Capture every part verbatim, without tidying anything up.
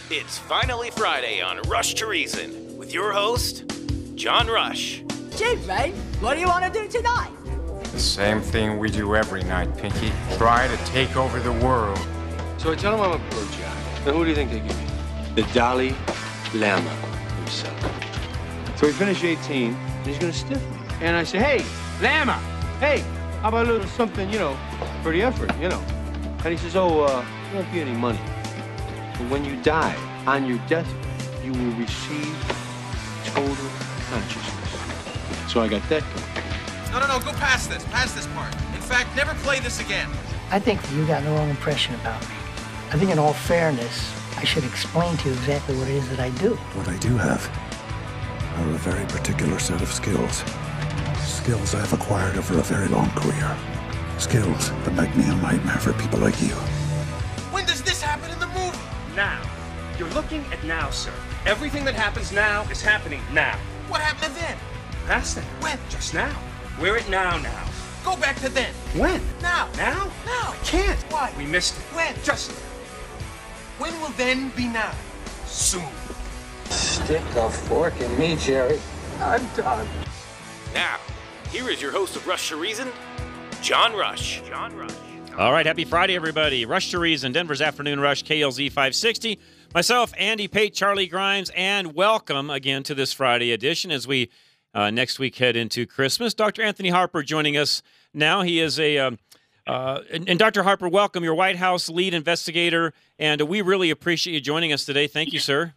It's finally Friday on Rush to Reason with your host, John Rush. Gee, mate, what do you want to do tonight? The same thing we do every night, Pinky. Try to take over the world. So I tell him I'm a pro jack. Then who do you think they give me? The Dalai Lama himself. So we finish eighteen, and he's gonna stiff me. And I say, hey, Lama, hey, how about a little something, you know, for the effort, you know? And he says, oh, uh, there won't be any money. But when you die, on your deathbed, you will receive total consciousness. So I got that going. No, no, no, go past this, past this part. In fact, never play this again. I think you got the wrong impression about me. I think in all fairness, I should explain to you exactly what it is that I do. What I do have are a very particular set of skills. Skills I've acquired over a very long career. Skills that make me a nightmare for people like you. When does this happen in the movie? Now. You're looking at now, sir. Everything that happens now is happening now. What happened then? Past that. When? Just now. We're at now now. Go back to then. When? Now. Now? Now. I can't. Why? We missed it. When? Just now. When will then be now? Soon. Stick a fork in me, Jerry. I'm done. Now, here is your host of Rush to Reason, John Rush. John Rush. All right, happy Friday, everybody. Rush to Reason, Denver's Afternoon Rush, K L Z five sixty. Myself, Andy Pate, Charlie Grimes, and welcome again to this Friday edition as we uh, next week head into Christmas. Doctor Anthony Harper joining us now. He is a, um, uh, and, and Doctor Harper, welcome, your White House lead investigator, and we really appreciate you joining us today. Thank you, sir.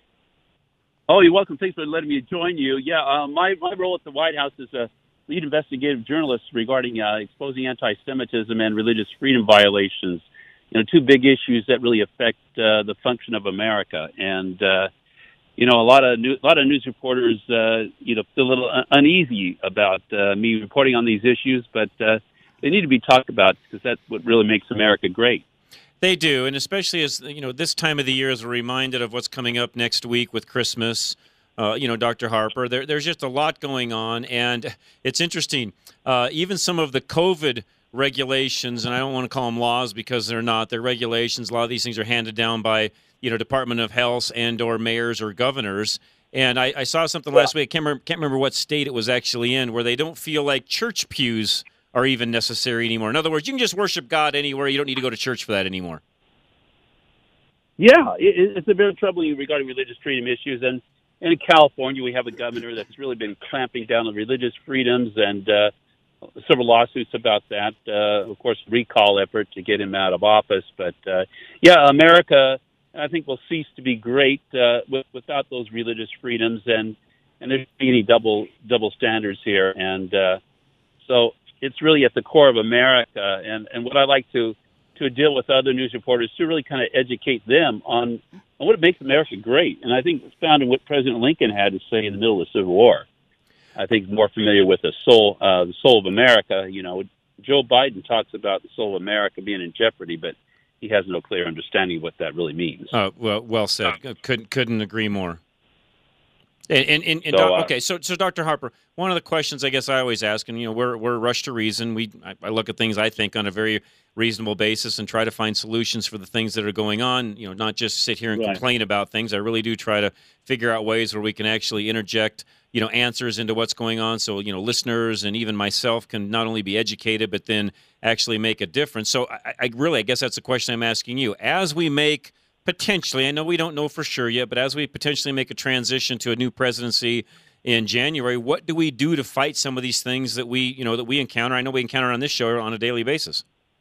Oh, you're welcome. Thanks for letting me join you. Yeah, uh, my, my role at the White House is a lead investigative journalist regarding uh, exposing anti-Semitism and religious freedom violations. You know, two big issues that really affect uh, the function of America. And, uh, you know, a lot of new, a lot of news reporters, uh, you know, feel a little un- uneasy about uh, me reporting on these issues, but uh, they need to be talked about because that's what really makes America great. They do, and especially as, you know, this time of the year as we're reminded of what's coming up next week with Christmas. Uh, you know, Doctor Harper, there, there's just a lot going on, and it's interesting. Uh, even some of the COVID regulations, and I don't want to call them laws because they're not, they're regulations. A lot of these things are handed down by, you know, Department of Health and or mayors or governors. And I, I saw something last week, I can't remember, can't remember what state it was actually in, where they don't feel like church pews are even necessary anymore. In other words, you can just worship God anywhere. You don't need to go to church for that anymore. Yeah, it, it's a very troubling regarding religious freedom issues, and And in California, we have a governor that's really been clamping down on religious freedoms and uh, several lawsuits about that. Uh, of course, recall effort to get him out of office. But, uh, yeah, America, I think, will cease to be great uh, with, without those religious freedoms. And, and there's not any double double standards here. And uh, so it's really at the core of America. And, and what I like to to deal with other news reporters to really kind of educate them on, on what makes America great. And I think it's found in what President Lincoln had to say in the middle of the Civil War. I think more familiar with the soul, uh, the soul of America. You know, Joe Biden talks about the soul of America being in jeopardy, but he has no clear understanding of what that really means. Uh, well, well said. Couldn't couldn't agree more. And, and, and, and so, doc, uh, okay, so so Doctor Harper, one of the questions I guess I always ask, and you know, we're we're Rush to Reason. We I, I look at things I think on a very reasonable basis and try to find solutions for the things that are going on. You know, not just sit here and right. complain about things. I really do try to figure out ways where we can actually interject, you know, answers into what's going on, so you know, listeners and even myself can not only be educated but then actually make a difference. So I, I really, I guess that's the question I'm asking you. As we make potentially, I know we don't know for sure yet, but as we potentially make a transition to a new presidency in January, what do we do to fight some of these things that we, you know, that we encounter? I know we encounter on this show on a daily basis.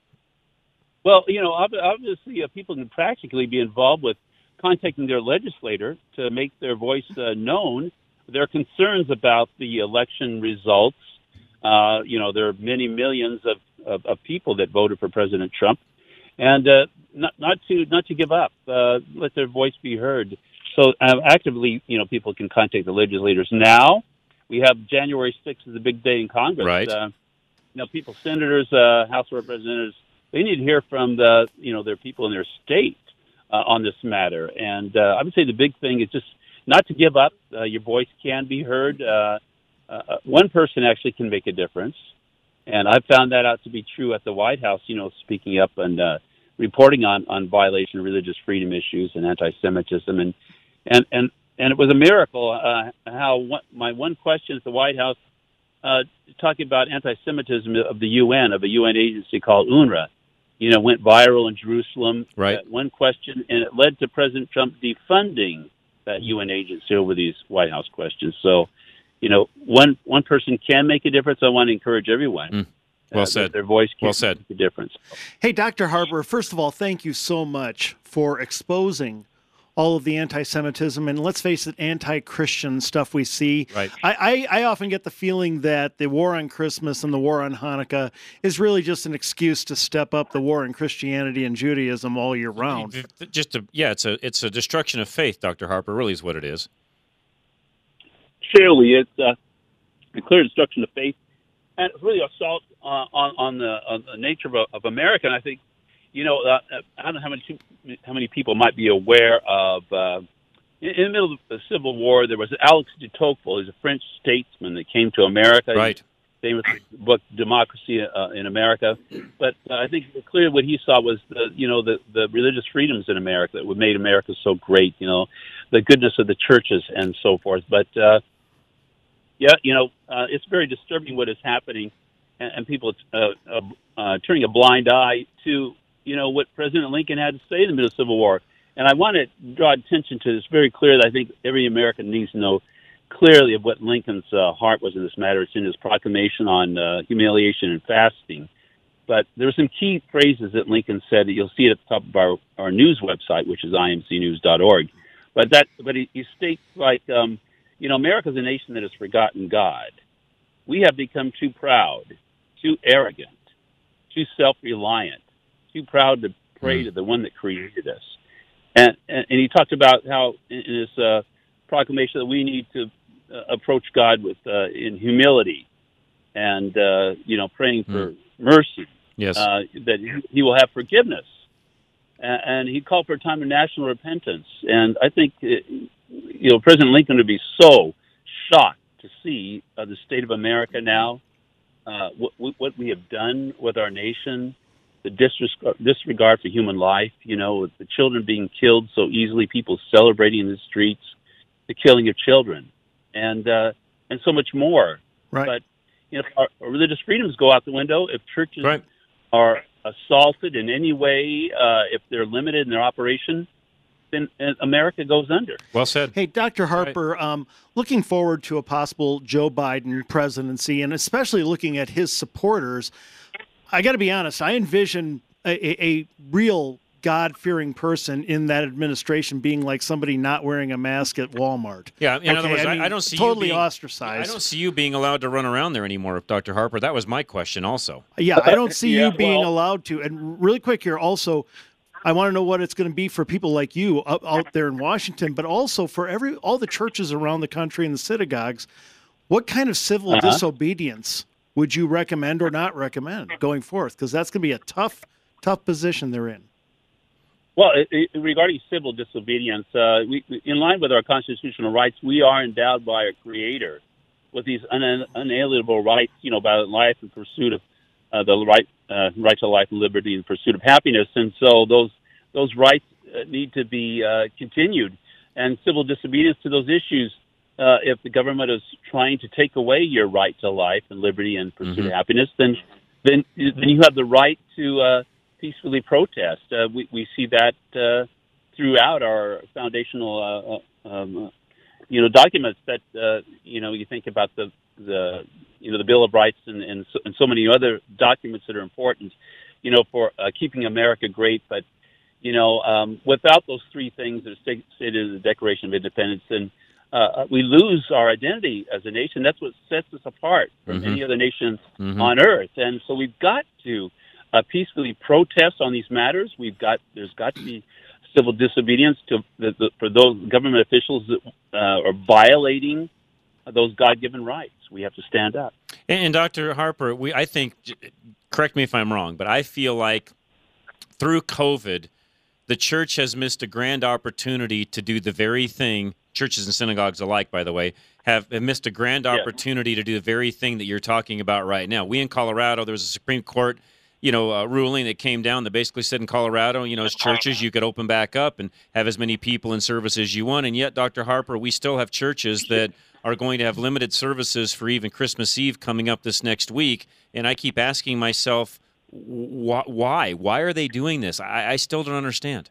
Well, you know, obviously uh, people can practically be involved with contacting their legislator to make their voice uh, known, their concerns about the election results. Uh, you know, there are many millions of, of, of people that voted for President Trump. And uh, not not to not to give up, uh, let their voice be heard. So uh, actively, you know, people can contact the legislators. Now we have January sixth is a big day in Congress. Right. Uh, you know, people, senators, uh, House of Representatives, they need to hear from the you know their people in their state uh, on this matter. And uh, I would say the big thing is just not to give up. Uh, your voice can be heard. Uh, uh, one person actually can make a difference. And I've found that out to be true at the White House, you know, speaking up and uh, reporting on, on violation of religious freedom issues and anti-Semitism. And, and, and, and it was a miracle uh, how one, my one question at the White House, uh, talking about anti-Semitism of the U N, of a U N agency called UNRWA, you know, went viral in Jerusalem. Right. Uh, one question, and it led to President Trump defunding that U N agency over these White House questions. So, you know, one one person can make a difference. I want to encourage everyone. Mm. Well uh, said. Their voice can well said. make a difference. Hey, Doctor Harper, first of all, thank you so much for exposing all of the anti-Semitism and, let's face it, anti-Christian stuff we see. Right. I, I, I often get the feeling that the war on Christmas and the war on Hanukkah is really just an excuse to step up the war in Christianity and Judaism all year round. Just a, yeah, it's a it's a destruction of faith, Doctor Harper, really is what it is. Surely it's uh, a clear destruction of faith, and it's really assault uh, on, on, the, on the nature of, of America. And I think, you know, uh, I don't know how many how many people might be aware of. Uh, in, in the middle of the Civil War, there was Alex de Tocqueville. He's a French statesman that came to America. Right. Famous book, Democracy uh, in America. But uh, I think clearly what he saw was the, you know, the, the religious freedoms in America that made America so great. You know, the goodness of the churches and so forth. But uh, yeah, you know, uh, it's very disturbing what is happening, and, and people uh, uh, uh, turning a blind eye to, you know, what President Lincoln had to say in the middle of the Civil War. And I want to draw attention to this very clearly. I think every American needs to know clearly of what Lincoln's uh, heart was in this matter. It's in his proclamation on uh, humiliation and fasting. But there were some key phrases that Lincoln said that you'll see it at the top of our, our news website, which is I M C news dot org. But that, but he, he states like, um, you know, America's a nation that has forgotten God. We have become too proud, too arrogant, too self-reliant, too proud to pray mm. to the one that created us. And, and, and he talked about how in, in his uh, proclamation that we need to uh, approach God with uh, in humility and, uh, you know, praying for mm. mercy. Yes. Uh, that he will have forgiveness. And, and he called for a time of national repentance. And I think, it, you know, President Lincoln would be so shocked to see uh, the state of America now, uh, what, what we have done with our nation, the disregard for human life, you know, with the children being killed so easily, people celebrating in the streets, the killing of children, and uh, and so much more. Right. But, you know, if our, our religious freedoms go out the window, if churches right. are assaulted in any way, uh, if they're limited in their operation, then America goes under. Well said. Hey, Doctor Harper, right. um, looking forward to a possible Joe Biden presidency, and especially looking at his supporters, I got to be honest, I envision a, a, a real God-fearing person in that administration being like somebody not wearing a mask at Walmart. Yeah, in okay, other words, I, mean, I don't see totally you being, ostracized. I don't see you being allowed to run around there anymore, Doctor Harper. That was my question also. Yeah, I don't see yeah, you being well, allowed to. And really quick here, also, I want to know what it's going to be for people like you up, out there in Washington, but also for every all the churches around the country and the synagogues. What kind of civil uh-huh. disobedience would you recommend or not recommend going forth? Because that's going to be a tough, tough position they're in. Well, it, it, regarding civil disobedience, uh, we, in line with our constitutional rights, we are endowed by our Creator with these un, unalienable rights, you know, about life and pursuit of uh, the right uh, right to life and liberty and pursuit of happiness. And so those those rights uh, need to be uh, continued. And civil disobedience to those issues, uh, if the government is trying to take away your right to life and liberty and pursuit mm-hmm. of happiness, then then then you have the right to uh, peacefully protest. Uh, we, we see that uh, throughout our foundational, uh, um, you know, documents. That uh, you know, you think about the the you know the Bill of Rights and and so, and so many other documents that are important, you know, for uh, keeping America great. But you know, um, without those three things that are stated in the Declaration of Independence, then uh, we lose our identity as a nation. That's what sets us apart from mm-hmm. any other nation mm-hmm. on earth. And so we've got to Uh, peacefully protest on these matters. We've got there's got to be civil disobedience to the, the, for those government officials that uh, are violating those God-given rights. We have to stand up. And, and Doctor Harper, we I think, correct me if I'm wrong, but I feel like through COVID, the church has missed a grand opportunity to do the very thing. Churches and synagogues alike, by the way, have, have missed a grand opportunity yeah. to do the very thing that you're talking about right now. We in Colorado, there was a Supreme Court. you know, uh, ruling that came down that basically said in Colorado, you know, as churches, you could open back up and have as many people in service as you want. And yet, Doctor Harper, we still have churches that are going to have limited services for even Christmas Eve coming up this next week. And I keep asking myself, wh- why? Why are they doing this? I, I still don't understand.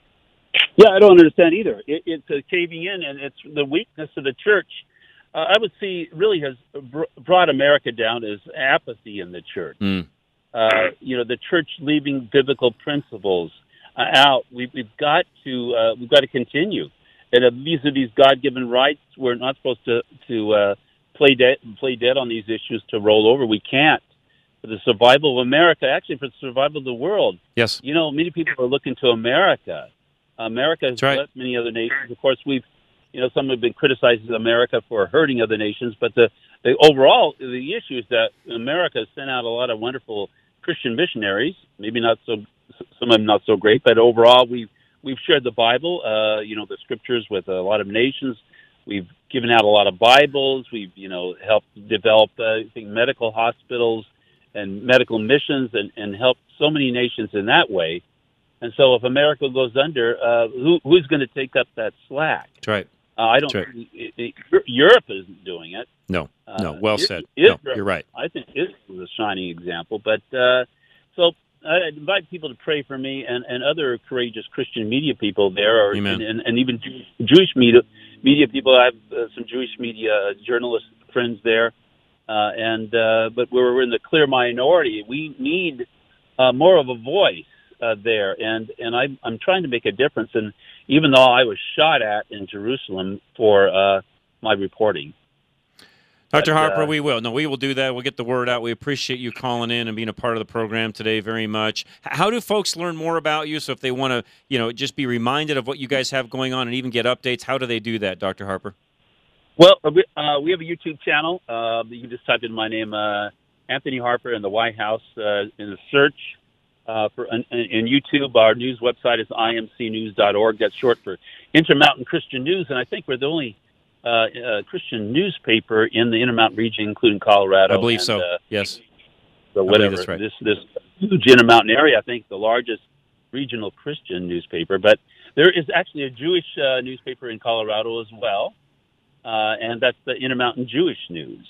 Yeah, I don't understand either. It, it's a caving in, and it's the weakness of the church. Uh, I would see really has br- brought America down is apathy in the church. Mm. Uh, you know, the church leaving biblical principles uh, out. We've, we've got to uh, we've got to continue. And uh, these are these God-given rights. We're not supposed to to uh, play dead play dead on these issues to roll over. We can't. For the survival of America, actually for the survival of the world. Yes. You know, many people are looking to America. America has right. blessed many other nations. Of course, we've, you know, some have been criticizing America for hurting other nations, but the, the overall, the issue is that America has sent out a lot of wonderful Christian missionaries, maybe not so, some of them not so great, but overall we've, we've shared the Bible, uh, you know, the scriptures with a lot of nations. We've given out a lot of Bibles. We've, you know, helped develop, uh, I think, medical hospitals and medical missions and, and helped so many nations in that way. And so if America goes under, uh, who, who's going to take up that slack? That's right. Uh, I don't. That's right. It, it, Europe isn't doing it. No, no. Uh, well it, said. Israel, no, you're right. I think Israel is a shining example. But uh, so I invite people to pray for me and, and other courageous Christian media people there, or and, and, and even Jewish media media people. I have uh, some Jewish media journalist friends there, uh, and uh, but we're in the clear minority. We need uh, more of a voice. Uh, there and and I'm I'm trying to make a difference. And even though I was shot at in Jerusalem for uh, my reporting, Doctor but, Harper, uh, we will. No, we will do that. We'll get the word out. We appreciate you calling in and being a part of the program today very much. How do folks learn more about you? So if they want to, you know, just be reminded of what you guys have going on and even get updates, how do they do that, Doctor Harper? Well, uh, we, uh, we have a YouTube channel. Uh, you can just type in my name, uh, Anthony Harper, in the White House uh, in the search. Uh, for in, in YouTube, our news website is I M C news dot org. That's short for Intermountain Christian News, and I think we're the only uh, uh, Christian newspaper in the Intermountain region, including Colorado. I believe and, so. Uh, yes. So whatever. That's right. This this huge Intermountain area, I think, the largest regional Christian newspaper. But there is actually a Jewish uh, newspaper in Colorado as well, uh, and that's the Intermountain Jewish News.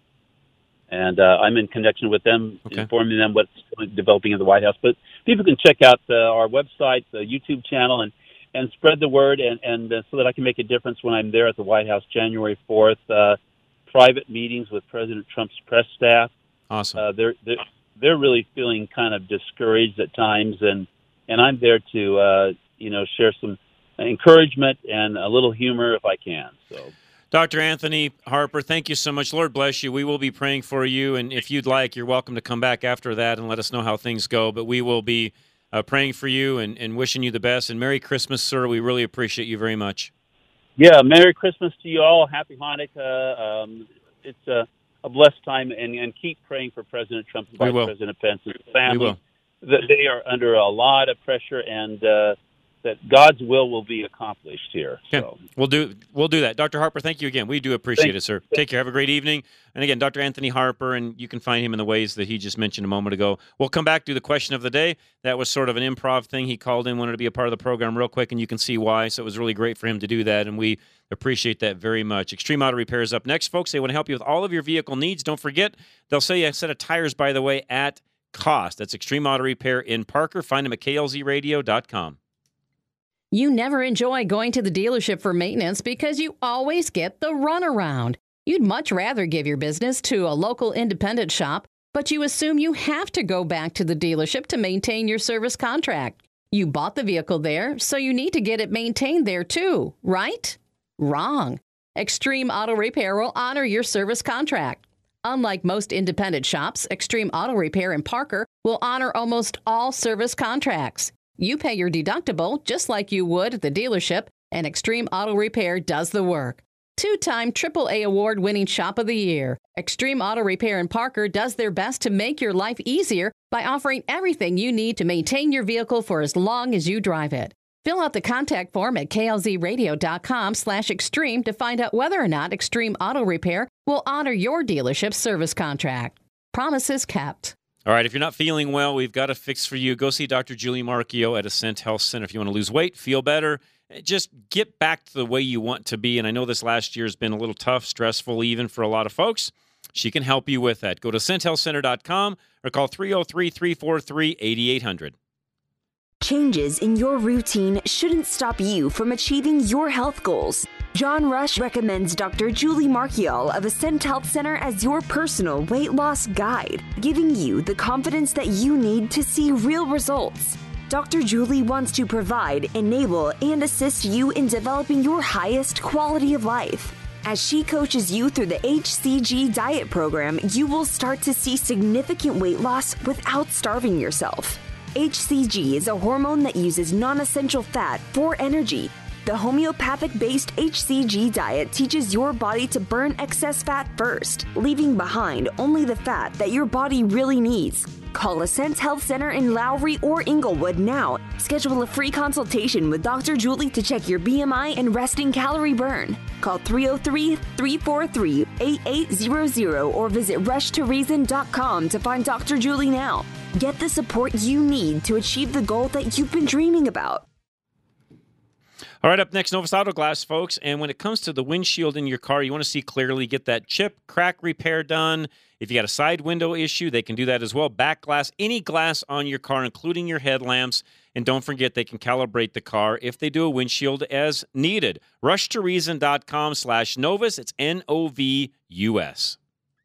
And uh, I'm in connection with them, okay. informing them what's developing in the White House. But people can check out uh, our website, the YouTube channel, and, and spread the word, and, and uh, so that I can make a difference when I'm there at the White House January fourth. Uh, private meetings with President Trump's press staff. Awesome. Uh, they're, they're they're really feeling kind of discouraged at times, and and I'm there to uh, you know share some encouragement and a little humor if I can. So. Doctor Anthony Harper, thank you so much. Lord bless you. We will be praying for you, and if you'd like, you're welcome to come back after that and let us know how things go. But we will be uh, praying for you and, and wishing you the best. And Merry Christmas, sir. We really appreciate you very much. Yeah, Merry Christmas to you all. Happy Hanukkah. Um, it's a, a blessed time, and, and keep praying for President Trump and Vice President Pence and his family. We will. That they are under a lot of pressure, and uh, that God's will will be accomplished here. Okay. So. We'll do we'll do that. Doctor Harper, thank you again. We do appreciate Thanks. it, sir. Take care. Have a great evening. And again, Doctor Anthony Harper, and you can find him in the ways that he just mentioned a moment ago. We'll come back to the question of the day. That was sort of an improv thing. He called in, wanted to be a part of the program real quick, and you can see why. So it was really great for him to do that, and we appreciate that very much. Extreme Auto Repair is up next, folks. They want to help you with all of your vehicle needs. Don't forget, they'll sell you a set of tires, by the way, at cost. That's Extreme Auto Repair in Parker. Find them at K L Z radio dot com. You never enjoy going to the dealership for maintenance because you always get the runaround. You'd much rather give your business to a local independent shop, but you assume you have to go back to the dealership to maintain your service contract. You bought the vehicle there, so you need to get it maintained there too, right? Wrong. Extreme Auto Repair will honor your service contract. Unlike most independent shops, Extreme Auto Repair in Parker will honor almost all service contracts. You pay your deductible just like you would at the dealership, and Extreme Auto Repair does the work. Two-time triple A award-winning Shop of the Year, Extreme Auto Repair in Parker does their best to make your life easier by offering everything you need to maintain your vehicle for as long as you drive it. Fill out the contact form at K L Z radio dot com slash extreme to find out whether or not Extreme Auto Repair will honor your dealership's service contract. Promises kept. All right, if you're not feeling well, we've got a fix for you. Go see Doctor Julie Marchio at Ascent Health Center if you want to lose weight, feel better, just get back to the way you want to be. And I know this last year has been a little tough, stressful even for a lot of folks. She can help you with that. Go to ascent health center dot com or call three oh three, three four three, eight eight hundred. Changes in your routine shouldn't stop you from achieving your health goals. John Rush recommends Doctor Julie Marchiol of Ascent Health Center as your personal weight loss guide, giving you the confidence that you need to see real results. Doctor Julie wants to provide, enable, and assist you in developing your highest quality of life. As she coaches you through the H C G diet program, you will start to see significant weight loss without starving yourself. H C G is a hormone that uses non-essential fat for energy. The homeopathic-based H C G diet teaches your body to burn excess fat first, leaving behind only the fat that your body really needs. Call Ascent Health Center in Lowry or Inglewood now. Schedule a free consultation with Doctor Julie to check your B M I and resting calorie burn. Call three oh three, three four three, eight eight hundred or visit rush to reason dot com to find Doctor Julie now. Get the support you need to achieve the goal that you've been dreaming about. All right, up next, Novus Auto Glass, folks. And when it comes to the windshield in your car, you want to see clearly, get that chip, crack repair done. If you got a side window issue, they can do that as well. Back glass, any glass on your car, including your headlamps. And don't forget, they can calibrate the car if they do a windshield as needed. rush to reason dot com slash Novus. It's N O V U S.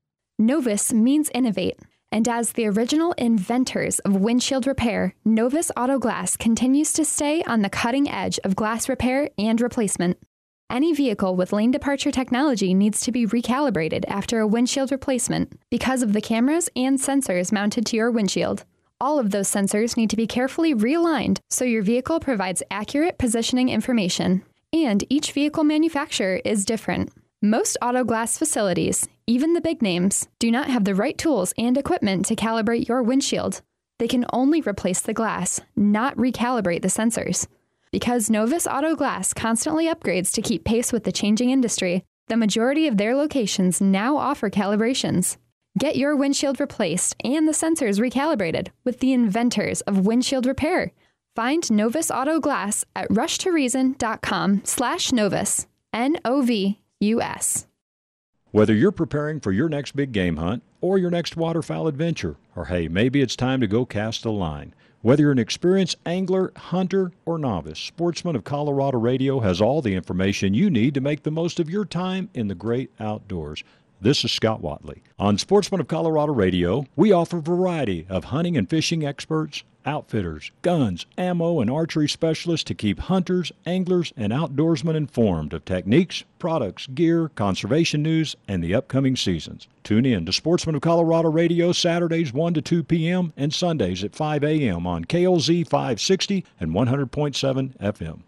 Novus means innovate. And as the original inventors of windshield repair, Novus Auto Glass continues to stay on the cutting edge of glass repair and replacement. Any vehicle with lane departure technology needs to be recalibrated after a windshield replacement because of the cameras and sensors mounted to your windshield. All of those sensors need to be carefully realigned so your vehicle provides accurate positioning information. And each vehicle manufacturer is different. Most auto glass facilities, even the big names, do not have the right tools and equipment to calibrate your windshield. They can only replace the glass, not recalibrate the sensors. Because Novus Auto Glass constantly upgrades to keep pace with the changing industry, the majority of their locations now offer calibrations. Get your windshield replaced and the sensors recalibrated with the inventors of windshield repair. Find Novus Auto Glass at rush to reason dot com slash Novus, N O V U S. Whether you're preparing for your next big game hunt or your next waterfowl adventure, or hey, maybe it's time to go cast a line. Whether you're an experienced angler, hunter, or novice, Sportsman of Colorado Radio has all the information you need to make the most of your time in the great outdoors. This is Scott Watley. On Sportsman of Colorado Radio, we offer a variety of hunting and fishing experts, outfitters, guns, ammo, and archery specialists to keep hunters, anglers, and outdoorsmen informed of techniques, products, gear, conservation news, and the upcoming seasons. Tune in to Sportsman of Colorado Radio Saturdays one to two p.m. and Sundays at five a.m. on K L Z five sixty and one hundred point seven F M.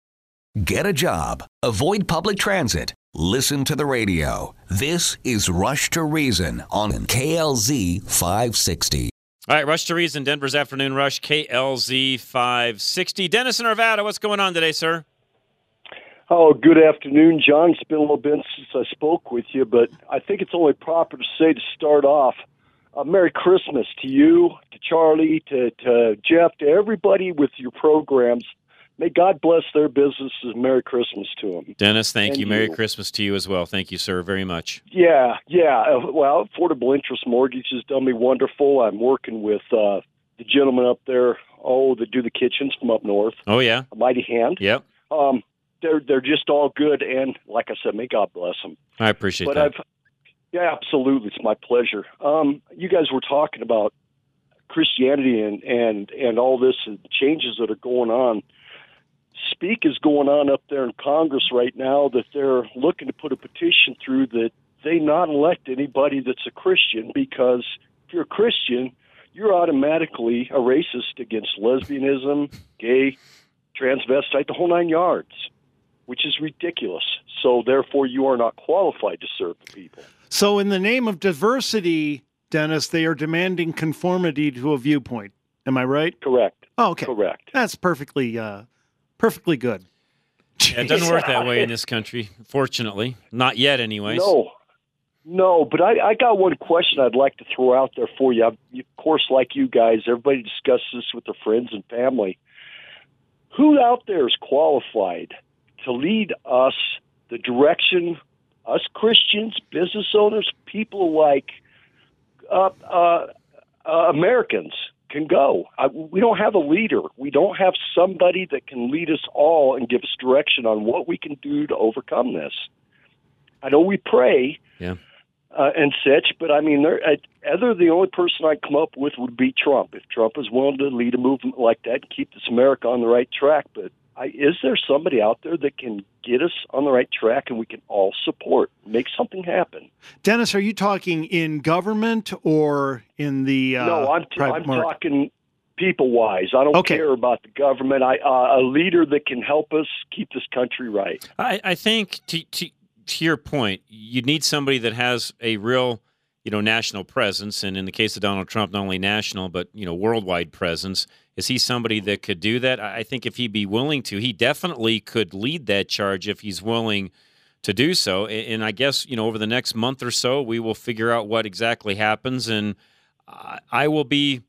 Get a job. Avoid public transit. Listen to the radio. This is Rush to Reason on K L Z five sixty. All right, Rush to Reason, Denver's Afternoon Rush, K L Z five sixty. Dennis in Arvada, what's going on today, sir? Oh, good afternoon, John. It's been a little bit since I spoke with you, but I think it's only proper to say to start off, uh, Merry Christmas to you, to Charlie, to, to Jeff, to everybody with your programs. May God bless their businesses. Merry Christmas to them. Dennis, thank and you. Merry you. Christmas to you as well. Thank you, sir, very much. Yeah, yeah. Uh, well, Affordable Interest Mortgage has done me wonderful. I'm working with uh, the gentleman up there, oh, that do the kitchens from up north. Oh, yeah. A Mighty Hand. Yep. Um, they're they're just all good, and like I said, may God bless them. I appreciate but that. I've, yeah, absolutely. It's my pleasure. Um, you guys were talking about Christianity and, and, and all this and changes that are going on. Speak is going on up there in Congress right now that they're looking to put a petition through that they not elect anybody that's a Christian, because if you're a Christian, you're automatically a racist against lesbianism, gay, transvestite, the whole nine yards, which is ridiculous. So therefore, you are not qualified to serve the people. So in the name of diversity, Dennis, they are demanding conformity to a viewpoint. Am I right? Correct. Oh, okay. Correct. That's perfectly... Uh, Perfectly good. Yeah, it doesn't work that way in this country, fortunately. Not yet, anyways. No. No, but I, I got one question I'd like to throw out there for you. Of course, like you guys, everybody discusses this with their friends and family. Who out there is qualified to lead us the direction, us Christians, business owners, people like uh, uh, uh, Americans can go? I, we don't have a leader. We don't have somebody that can lead us all and give us direction on what we can do to overcome this. I know we pray. Yeah. Uh, and such, but I mean, there, uh, other the only person I'd come up with would be Trump. If Trump is willing to lead a movement like that and keep this America on the right track, but I, is there somebody out there that can get us on the right track and we can all support, make something happen? Dennis, are you talking in government or in the uh, no? I'm, t- private I'm market? talking people-wise. I don't Okay. care about the government. I uh, a leader that can help us keep this country right. I, I think to, to to your point, you need somebody that has a real, you know, national presence, and in the case of Donald Trump, not only national but you know, worldwide presence. Is he somebody that could do that? I think if he'd be willing to, he definitely could lead that charge if he's willing to do so. And I guess you know, over the next month or so, we will figure out what exactly happens, and I will be,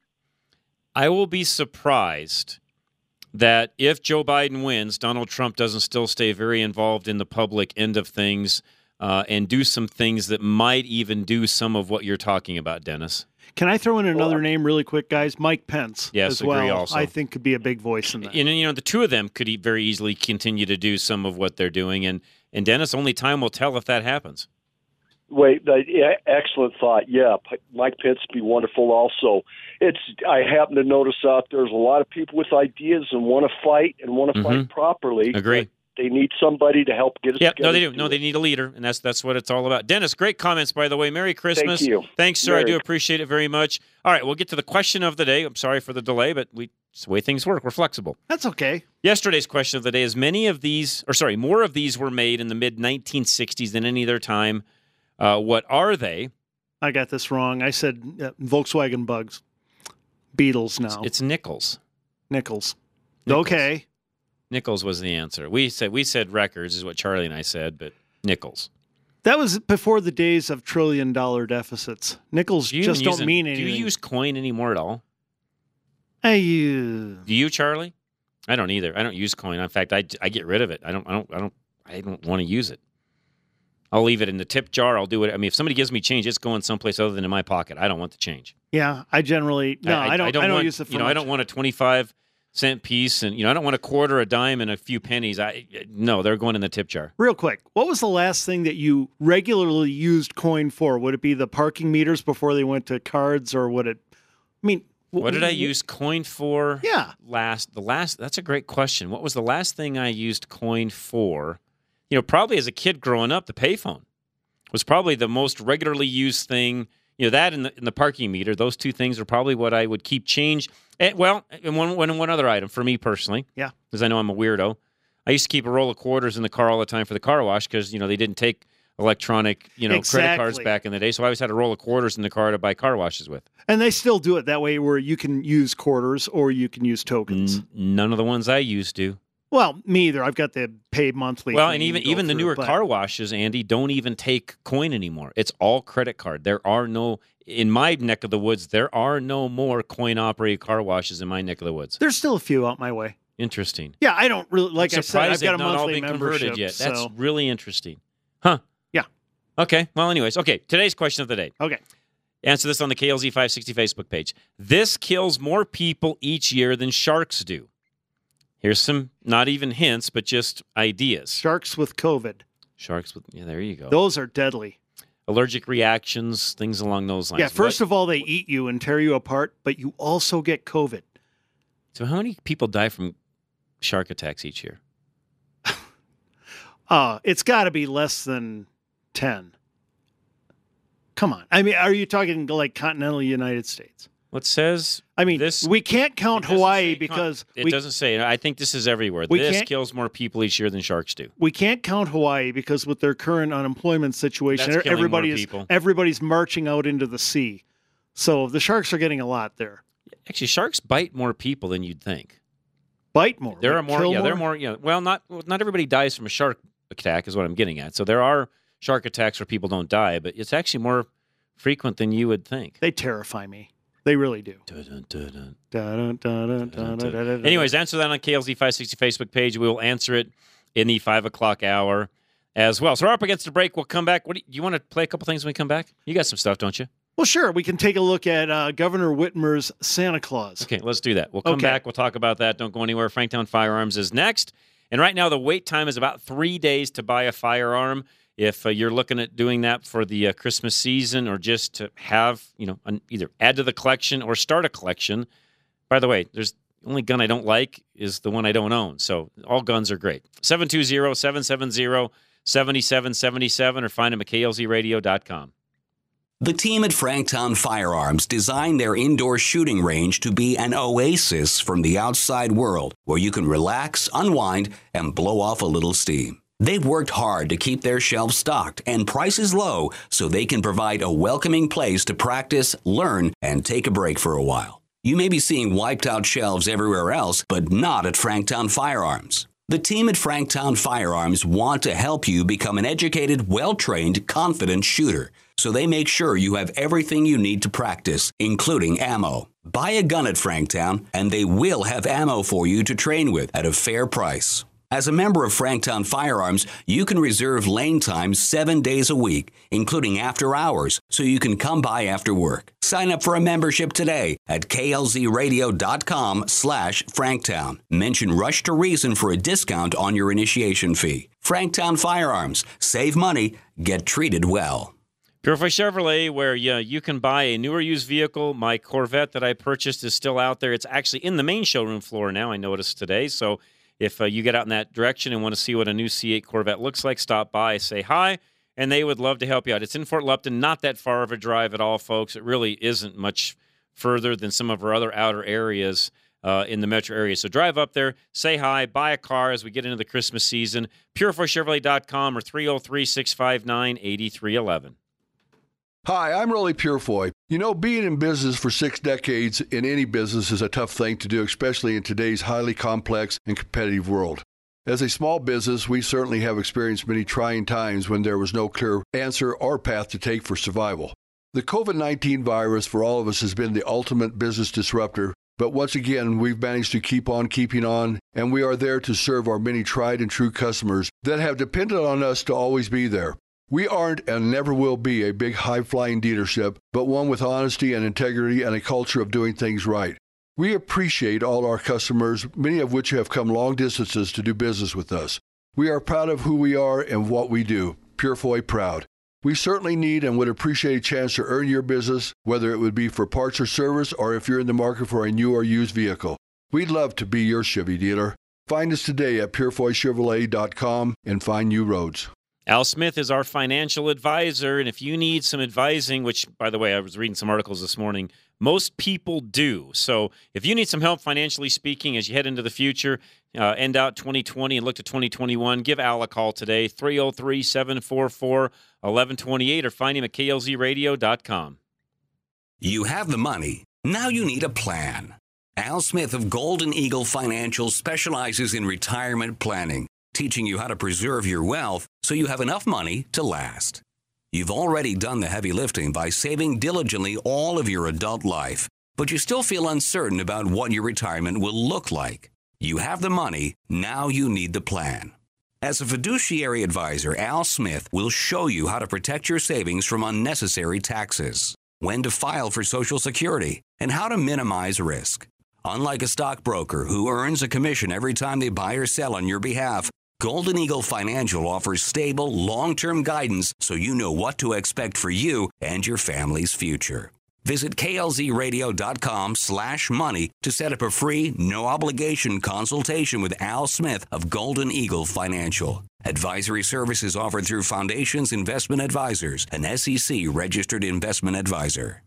I will be surprised that if Joe Biden wins, Donald Trump doesn't still stay very involved in the public end of things uh, and do some things that might even do some of what you're talking about, Dennis. Can I throw in another name really quick, guys? Mike Pence Yes, as agree well. also. I think could be a big voice in that. And, you know, the two of them could e- very easily continue to do some of what they're doing. And, and Dennis, only time will tell if that happens. Wait, uh, yeah, excellent thought. Yeah, P- Mike Pence would be wonderful also. It's I happen to notice out there's a lot of people with ideas and want to fight and want to Mhm. fight properly. Agree. but They need somebody to help get us Yeah, together. no, they do. No, they need a leader, and that's that's what it's all about. Dennis, great comments, by the way. Merry Christmas. Thank you. Thanks, sir. I Merry- do appreciate it very much. All right, we'll get to the question of the day. I'm sorry for the delay, but we it's the way things work. We're flexible. That's okay. Yesterday's question of the day is many of these, or sorry, more of these were made in the mid nineteen sixties than any other time. Uh, what are they? I got this wrong. I said uh, Volkswagen Bugs. Beetles now. It's Nichols. Nichols. Nichols. Okay. Nichols was the answer. We said we said records is what Charlie and I said, but Nichols. That was before the days of trillion dollar deficits. Nickels Do you just even don't use mean an- anything. Do you use coin anymore at all? I, uh, Do you, Charlie? I don't either. I don't use coin. In fact, I, I get rid of it. I don't I don't I don't I don't want to use it. I'll leave it in the tip jar. I'll do it. I mean, if somebody gives me change, it's going someplace other than in my pocket. I don't want the change. yeah, I generally no, I, don't. I don't, want, use it for you know, I much. don't want a twenty-five cent piece, and you know, I don't want a quarter, a dime, and a few pennies. I no, they're going in the tip jar. Real quick, what was the last thing that you regularly used coin for? Would it be the parking meters before they went to cards, or would it? I mean, w- What did I w- use coin for? Yeah. Last the last. That's a great question. What was the last thing I used coin for? You know, probably as a kid growing up, the payphone was probably the most regularly used thing. You know, that and the, and the parking meter, those two things are probably what I would keep change. And, well, and one, one, one other item for me personally, Yeah. because I know I'm a weirdo. I used to keep a roll of quarters in the car all the time for the car wash because, you know, they didn't take electronic, you know, credit cards Exactly. back in the day. So I always had a roll of quarters in the car to buy car washes with. And they still do it that way, where you can use quarters or you can use tokens. N- none of the ones I used to. Well, me either. I've got the pay monthly. Well, thing and you even go even the through, newer but- car washes, Andy, don't even take coin anymore. It's all credit card. There are no, in my neck of the woods, there are no more coin-operated car washes in my neck of the woods. There's still a few out my way. Interesting. Yeah, I don't really like. I'm I said, I've surprised got a they've not all monthly been membership. converted yet. That's so- really interesting. Huh. Yeah. Okay. Well, anyways, okay. Today's question of the day. Okay. Answer this on the K L Z five sixty Facebook page. This kills more people each year than sharks do. Here's some, not even hints, but just ideas. Sharks with COVID. Sharks with, yeah, there you go. Those are deadly. Allergic reactions, things along those lines. Yeah, first What- of all, they eat you and tear you apart, but you also get COVID. So how many people die from shark attacks each year? Uh, it's got to be less than ten. Come on. I mean, are you talking like continental United States? What says? I mean, this, we can't count Hawaii because it we, doesn't say. I think this is everywhere. We This can't- kills more people each year than sharks do. we can't count Hawaii because with their current unemployment situation, That's killing everybody more is people. everybody's marching out into the sea. So the sharks are getting a lot there. Actually, sharks bite more people than you'd think. Bite more. There like are more. kill Yeah, there are more. Yeah. Well, not not everybody dies from a shark attack, is what I'm getting at. So there are shark attacks where people don't die, but it's actually more frequent than you would think. They terrify me. They really do. Anyways, answer that on K L Z five sixty Facebook page. We will answer it in the five o'clock hour as well. So we're up against the break. We'll come back. What do you, you want to play a couple things when we come back? You got some stuff, don't you? Well, sure. We can take a look at uh, Governor Whitmer's Santa Claus. Okay, let's do that. We'll come Okay. back. We'll talk about that. Don't go anywhere. Franktown Firearms is next. And right now, the wait time is about three days to buy a firearm. If uh, you're looking at doing that for the uh, Christmas season or just to have, you know, an, either add to the collection or start a collection. By the way, there's the only gun I don't like is the one I don't own. So all guns are great. seven two zero, seven seven zero, seven seven seven seven or find them at K L Z radio dot com. The team at Franktown Firearms designed their indoor shooting range to be an oasis from the outside world where you can relax, unwind, and blow off a little steam. They've worked hard to keep their shelves stocked and prices low so they can provide a welcoming place to practice, learn, and take a break for a while. You may be seeing wiped out shelves everywhere else, but not at Franktown Firearms. The team at Franktown Firearms want to help you become an educated, well-trained, confident shooter. So they make sure you have everything you need to practice, including ammo. Buy a gun at Franktown, and they will have ammo for you to train with at a fair price. As a member of Franktown Firearms, you can reserve lane time seven days a week, including after hours, so you can come by after work. Sign up for a membership today at K L Z radio dot com slash Franktown. Mention Rush to Reason for a discount on your initiation fee. Franktown Firearms. Save money. Get treated well. Purefoy Chevrolet, where yeah, you can buy a newer used vehicle. My Corvette that I purchased is still out there. It's actually in the main showroom floor now, I noticed today. So if uh, you get out in that direction and want to see what a new C eight Corvette looks like, stop by, say hi, and they would love to help you out. It's in Fort Lupton, not that far of a drive at all, folks. It really isn't much further than some of our other outer areas uh, in the metro area. So drive up there, say hi, buy a car as we get into the Christmas season. Purefoy Chevrolet dot com or three oh three, six five nine, eight three one one. Hi, I'm Rolly Purefoy. You know, being in business for six decades in any business is a tough thing to do, especially in today's highly complex and competitive world. As a small business, we certainly have experienced many trying times when there was no clear answer or path to take for survival. The COVID nineteen virus for all of us has been the ultimate business disruptor, but once again, we've managed to keep on keeping on, and we are there to serve our many tried and true customers that have depended on us to always be there. We aren't and never will be a big high-flying dealership, but one with honesty and integrity and a culture of doing things right. We appreciate all our customers, many of which have come long distances to do business with us. We are proud of who we are and what we do. Purefoy proud. We certainly need and would appreciate a chance to earn your business, whether it would be for parts or service or if you're in the market for a new or used vehicle. We'd love to be your Chevy dealer. Find us today at Purefoy Chevrolet dot com and find new roads. Al Smith is our financial advisor, and if you need some advising, which, by the way, I was reading some articles this morning, most people do. So if you need some help financially speaking as you head into the future, uh, end out twenty twenty and look to twenty twenty-one, give Al a call today, three oh three, seven four four, one one two eight, or find him at K L Z radio dot com. You have the money. Now you need a plan. Al Smith of Golden Eagle Financial specializes in retirement planning, teaching you how to preserve your wealth so you have enough money to last. You've already done the heavy lifting by saving diligently all of your adult life, but you still feel uncertain about what your retirement will look like. You have the money, now you need the plan. As a fiduciary advisor, Al Smith will show you how to protect your savings from unnecessary taxes, when to file for Social Security, and how to minimize risk. Unlike a stockbroker who earns a commission every time they buy or sell on your behalf, Golden Eagle Financial offers stable, long-term guidance so you know what to expect for you and your family's future. Visit K L Z radio dot com slash money to set up a free, no-obligation consultation with Al Smith of Golden Eagle Financial. Advisory services offered through Foundations Investment Advisors, an S E C-registered investment advisor.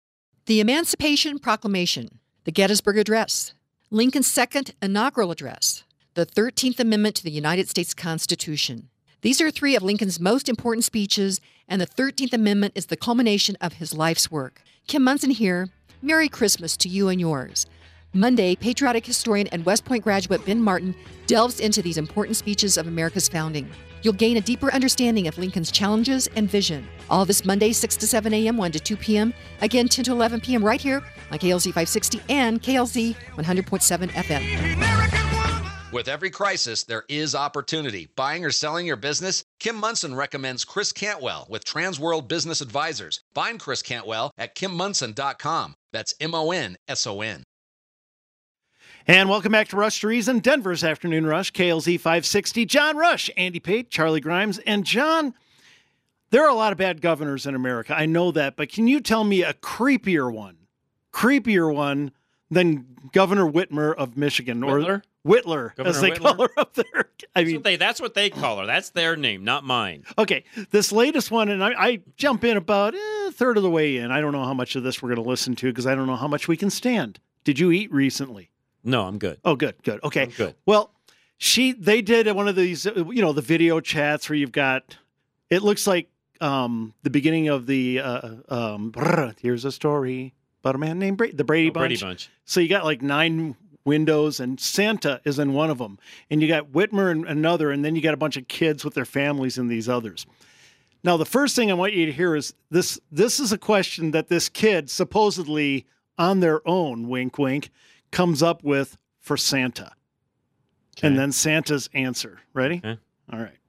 The Emancipation Proclamation, the Gettysburg Address, Lincoln's second inaugural address, the thirteenth Amendment to the United States Constitution. These are three of Lincoln's most important speeches, and the thirteenth Amendment is the culmination of his life's work. Kim Munson here. Merry Christmas to you and yours. Monday, patriotic historian and West Point graduate Ben Martin delves into these important speeches of America's founding. You'll gain a deeper understanding of Lincoln's challenges and vision. All this Monday, six to seven a.m., one to two p.m., again ten to eleven p.m. right here on K L Z five sixty and K L Z one hundred point seven F M. With every crisis, there is opportunity. Buying or selling your business? Kim Munson recommends Chris Cantwell with Transworld Business Advisors. Find Chris Cantwell at kim munson dot com. That's M O N S O N. And welcome back to Rush to Reason, Denver's Afternoon Rush, K L Z five sixty. John Rush, Andy Pate, Charlie Grimes. And John, there are a lot of bad governors in America. I know that. But can you tell me a creepier one? Creepier one than Governor Whitmer of Michigan. Whitler? Or Whitler, Governor as they Whitler? call her up there. I That's mean, what, they, that's what they call her. That's their name, not mine. Okay, this latest one, and I, I jump in about eh, a third of the way in. I don't know how much of this we're going to listen to because I don't know how much we can stand. Did you eat recently? No, I'm good. Oh, good, good. Okay, I'm good. Well, she they did one of these, you know, the video chats where you've got. It looks like um, the beginning of the. Uh, um, brr, here's a story about a man named Brady, the Brady Oh, Bunch. Brady Bunch. So you got like nine windows, and Santa is in one of them, and you got Whitmer in another, and then you got a bunch of kids with their families in these others. Now, the first thing I want you to hear is this. This is a question that this kid supposedly on their own, wink, wink, comes up with for Santa. Okay. And then Santa's answer. Ready? Okay. All right.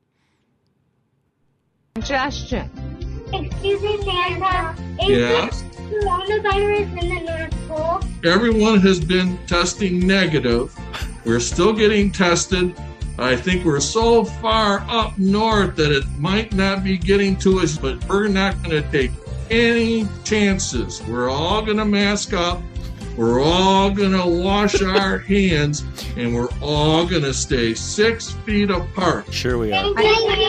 Suggestion. Excuse me, Santa. Is Yes? this coronavirus in the North Pole? Everyone has been testing negative. We're still getting tested. I think we're so far up north that it might not be getting to us, but we're not going to take any chances. We're all going to mask up. We're all going to wash our hands, and we're all going to stay six feet apart. Sure we are.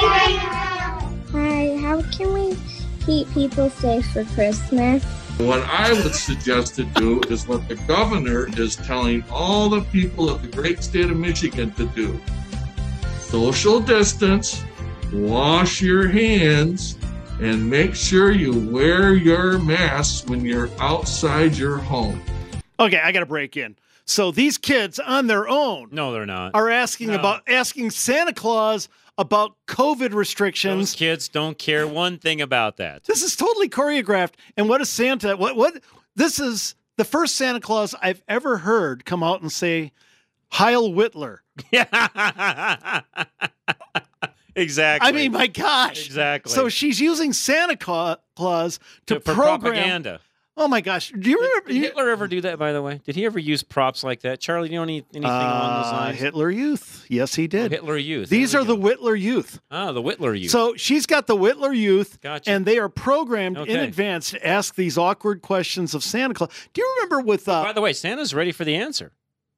Hi, how can we keep people safe for Christmas? What I would suggest to do is what the governor is telling all the people of the great state of Michigan to do. Social distance, wash your hands, and make sure you wear your mask when you're outside your home. Okay, I got to break in. So these kids on their own No, they're not. are asking No. about asking Santa Claus about COVID restrictions. Those kids don't care one thing about that. This is totally choreographed. And what is Santa? What what this is the first Santa Claus I've ever heard come out and say, Heil Whitler. Exactly. I mean, my gosh. Exactly. So she's using Santa Cla- Claus to For program propaganda. Oh my gosh. Do you remember Did Hitler ever do that, by the way? Did he ever use props like that? Charlie, do you know any, anything along those uh, lines? Hitler Youth. Yes, he did. Oh, Hitler Youth. These There are we the Whitler Youth. Ah, the Whitler Youth. So she's got the Whitler Youth, Gotcha. and they are programmed in Okay. advance to ask these awkward questions of Santa Claus. Do you remember with... Uh, By the way, Santa's ready for the answer.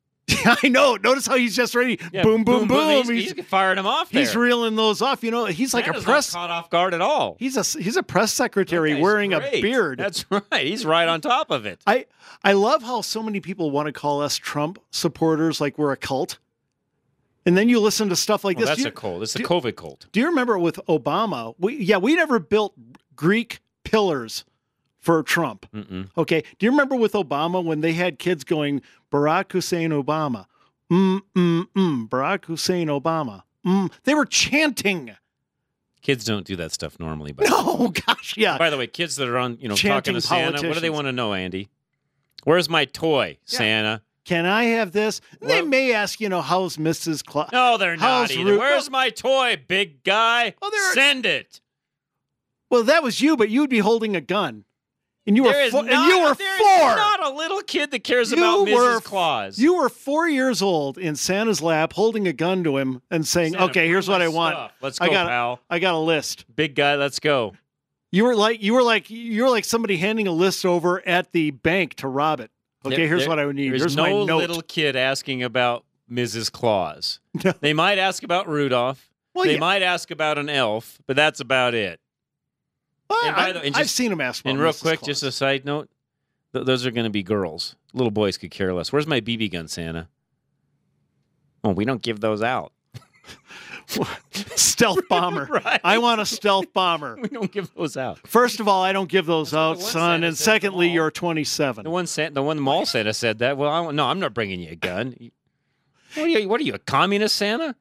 I know. Notice how he's just ready. Yeah, boom, boom, boom. He's, he's firing them off there. He's reeling those off. You know, he's like Santa's a press... not caught off guard at all. He's a he's a press secretary That guy's wearing great. a beard. That's right. He's right on top of it. I I love how so many people want to call us Trump supporters like we're a cult. And then you listen to stuff like Well, this. that's Do you- a cult. It's a do- COVID cult. Do you remember with Obama? We yeah, we never built Greek pillars for Trump. Mm-mm. Okay. Do you remember with Obama when they had kids going Barack Hussein Obama? Mm, mm, mm. Barack Hussein Obama. Mm. They were chanting. Kids don't do that stuff normally. But No, gosh, yeah. by the way, kids that are on, you know, Chanting talking to Santa, what do they politicians. want to know, Andy? Where's my toy, Santa? Can I have this? They may ask, you know, how's Missus Claus? No, they're not How's either. Ru- Where's my toy, big guy? there- Send it. Well, that was you, but you'd be holding a gun. And you were There is four, not, and you were there is four. not a little kid that cares You about were- Missus Claus. You were four years old in Santa's lap, holding a gun to him and saying, Santa, "Okay, here's bring what my I want. stuff. Let's I go, got, pal. I got a list." Big guy, let's go. You were like, you were like, you were like somebody handing a list over at the bank to rob it. Okay, There- here's there- what I would need. There's Here's no my note. little kid asking about Missus Claus. They might ask about Rudolph. Well, they yeah. might ask about an elf, but that's about it. Well, And by I, the way, and I've just- seen him ask. And about real Missus quick, Claus. just a side note, th- those are going to be girls. Little boys could care less. Where's my B B gun, Santa? Oh, we don't give those out. Stealth bomber. Right. I want a stealth bomber. We don't give those out. First of all, I don't give those out, the one son. Santa And said secondly, to you're twenty-seven. The one Santa, the one mall Santa said that. Well, I, no, I'm not bringing you a gun. What are you? What are you, a communist Santa?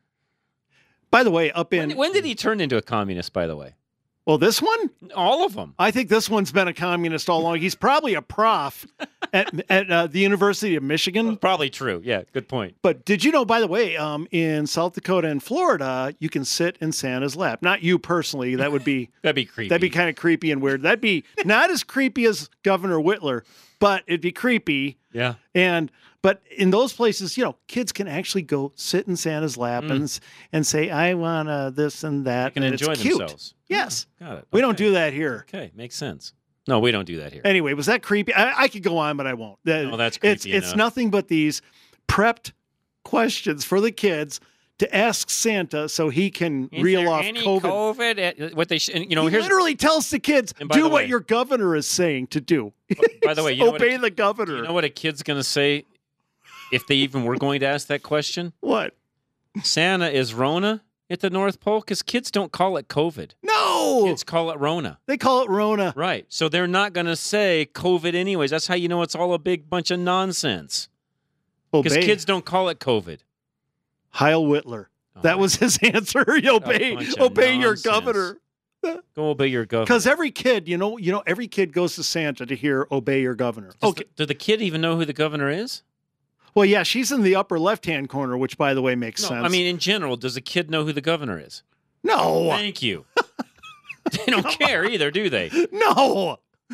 By the way, up in When, when did he turn into a communist? By the way, well, this one, all of them. I think this one's been a communist all along. He's probably a prof at at uh, the University of Michigan. Probably true. Yeah, good point. But did you know, by the way, um, in South Dakota and Florida, you can sit in Santa's lap. Not you personally. That would be That'd be creepy. that'd be kind of creepy and weird. That'd be not as creepy as Governor Whitler, but it'd be creepy. Yeah. And but in those places, you know, kids can actually go sit in Santa's lap Mm. and s- and say, "I want uh, this and that," They can and enjoy it's cute. themselves. Yes, Got it. we don't Okay. do that here. Okay, makes sense. No, we don't do that here. Anyway, was that creepy? I, I could go on, but I won't. That- No, that's it's creepy it's enough. nothing but these prepped questions for the kids to ask Santa so he can Is reel there off any COVID. COVID? uh, What they, sh- and, you know, he here's literally tells the kids, And by "Do the what way- your governor is saying to do." By the way, you know what obey a- the governor. You know what a kid's going to say if they even were going to ask that question? What? Santa, is Rona at the North Pole? Because kids don't call it COVID. No, Kids call it Rona. they call it Rona. Right. So they're not going to say COVID anyways. That's how you know it's all a big bunch of nonsense. Because Obey. kids don't call it COVID. Heil Whitler. That was his answer. You obey, bunch of obey your nonsense. governor. Go obey your governor. Because every kid, you know, you know, every kid goes to Santa to hear "Obey your governor." Does Okay. the, do the kid even know who the governor is? Well, yeah, she's in the upper left-hand corner, which, by the way, makes No, sense. I mean, in general, does a kid know who the governor is? no, Thank you. They don't care either, do they? no.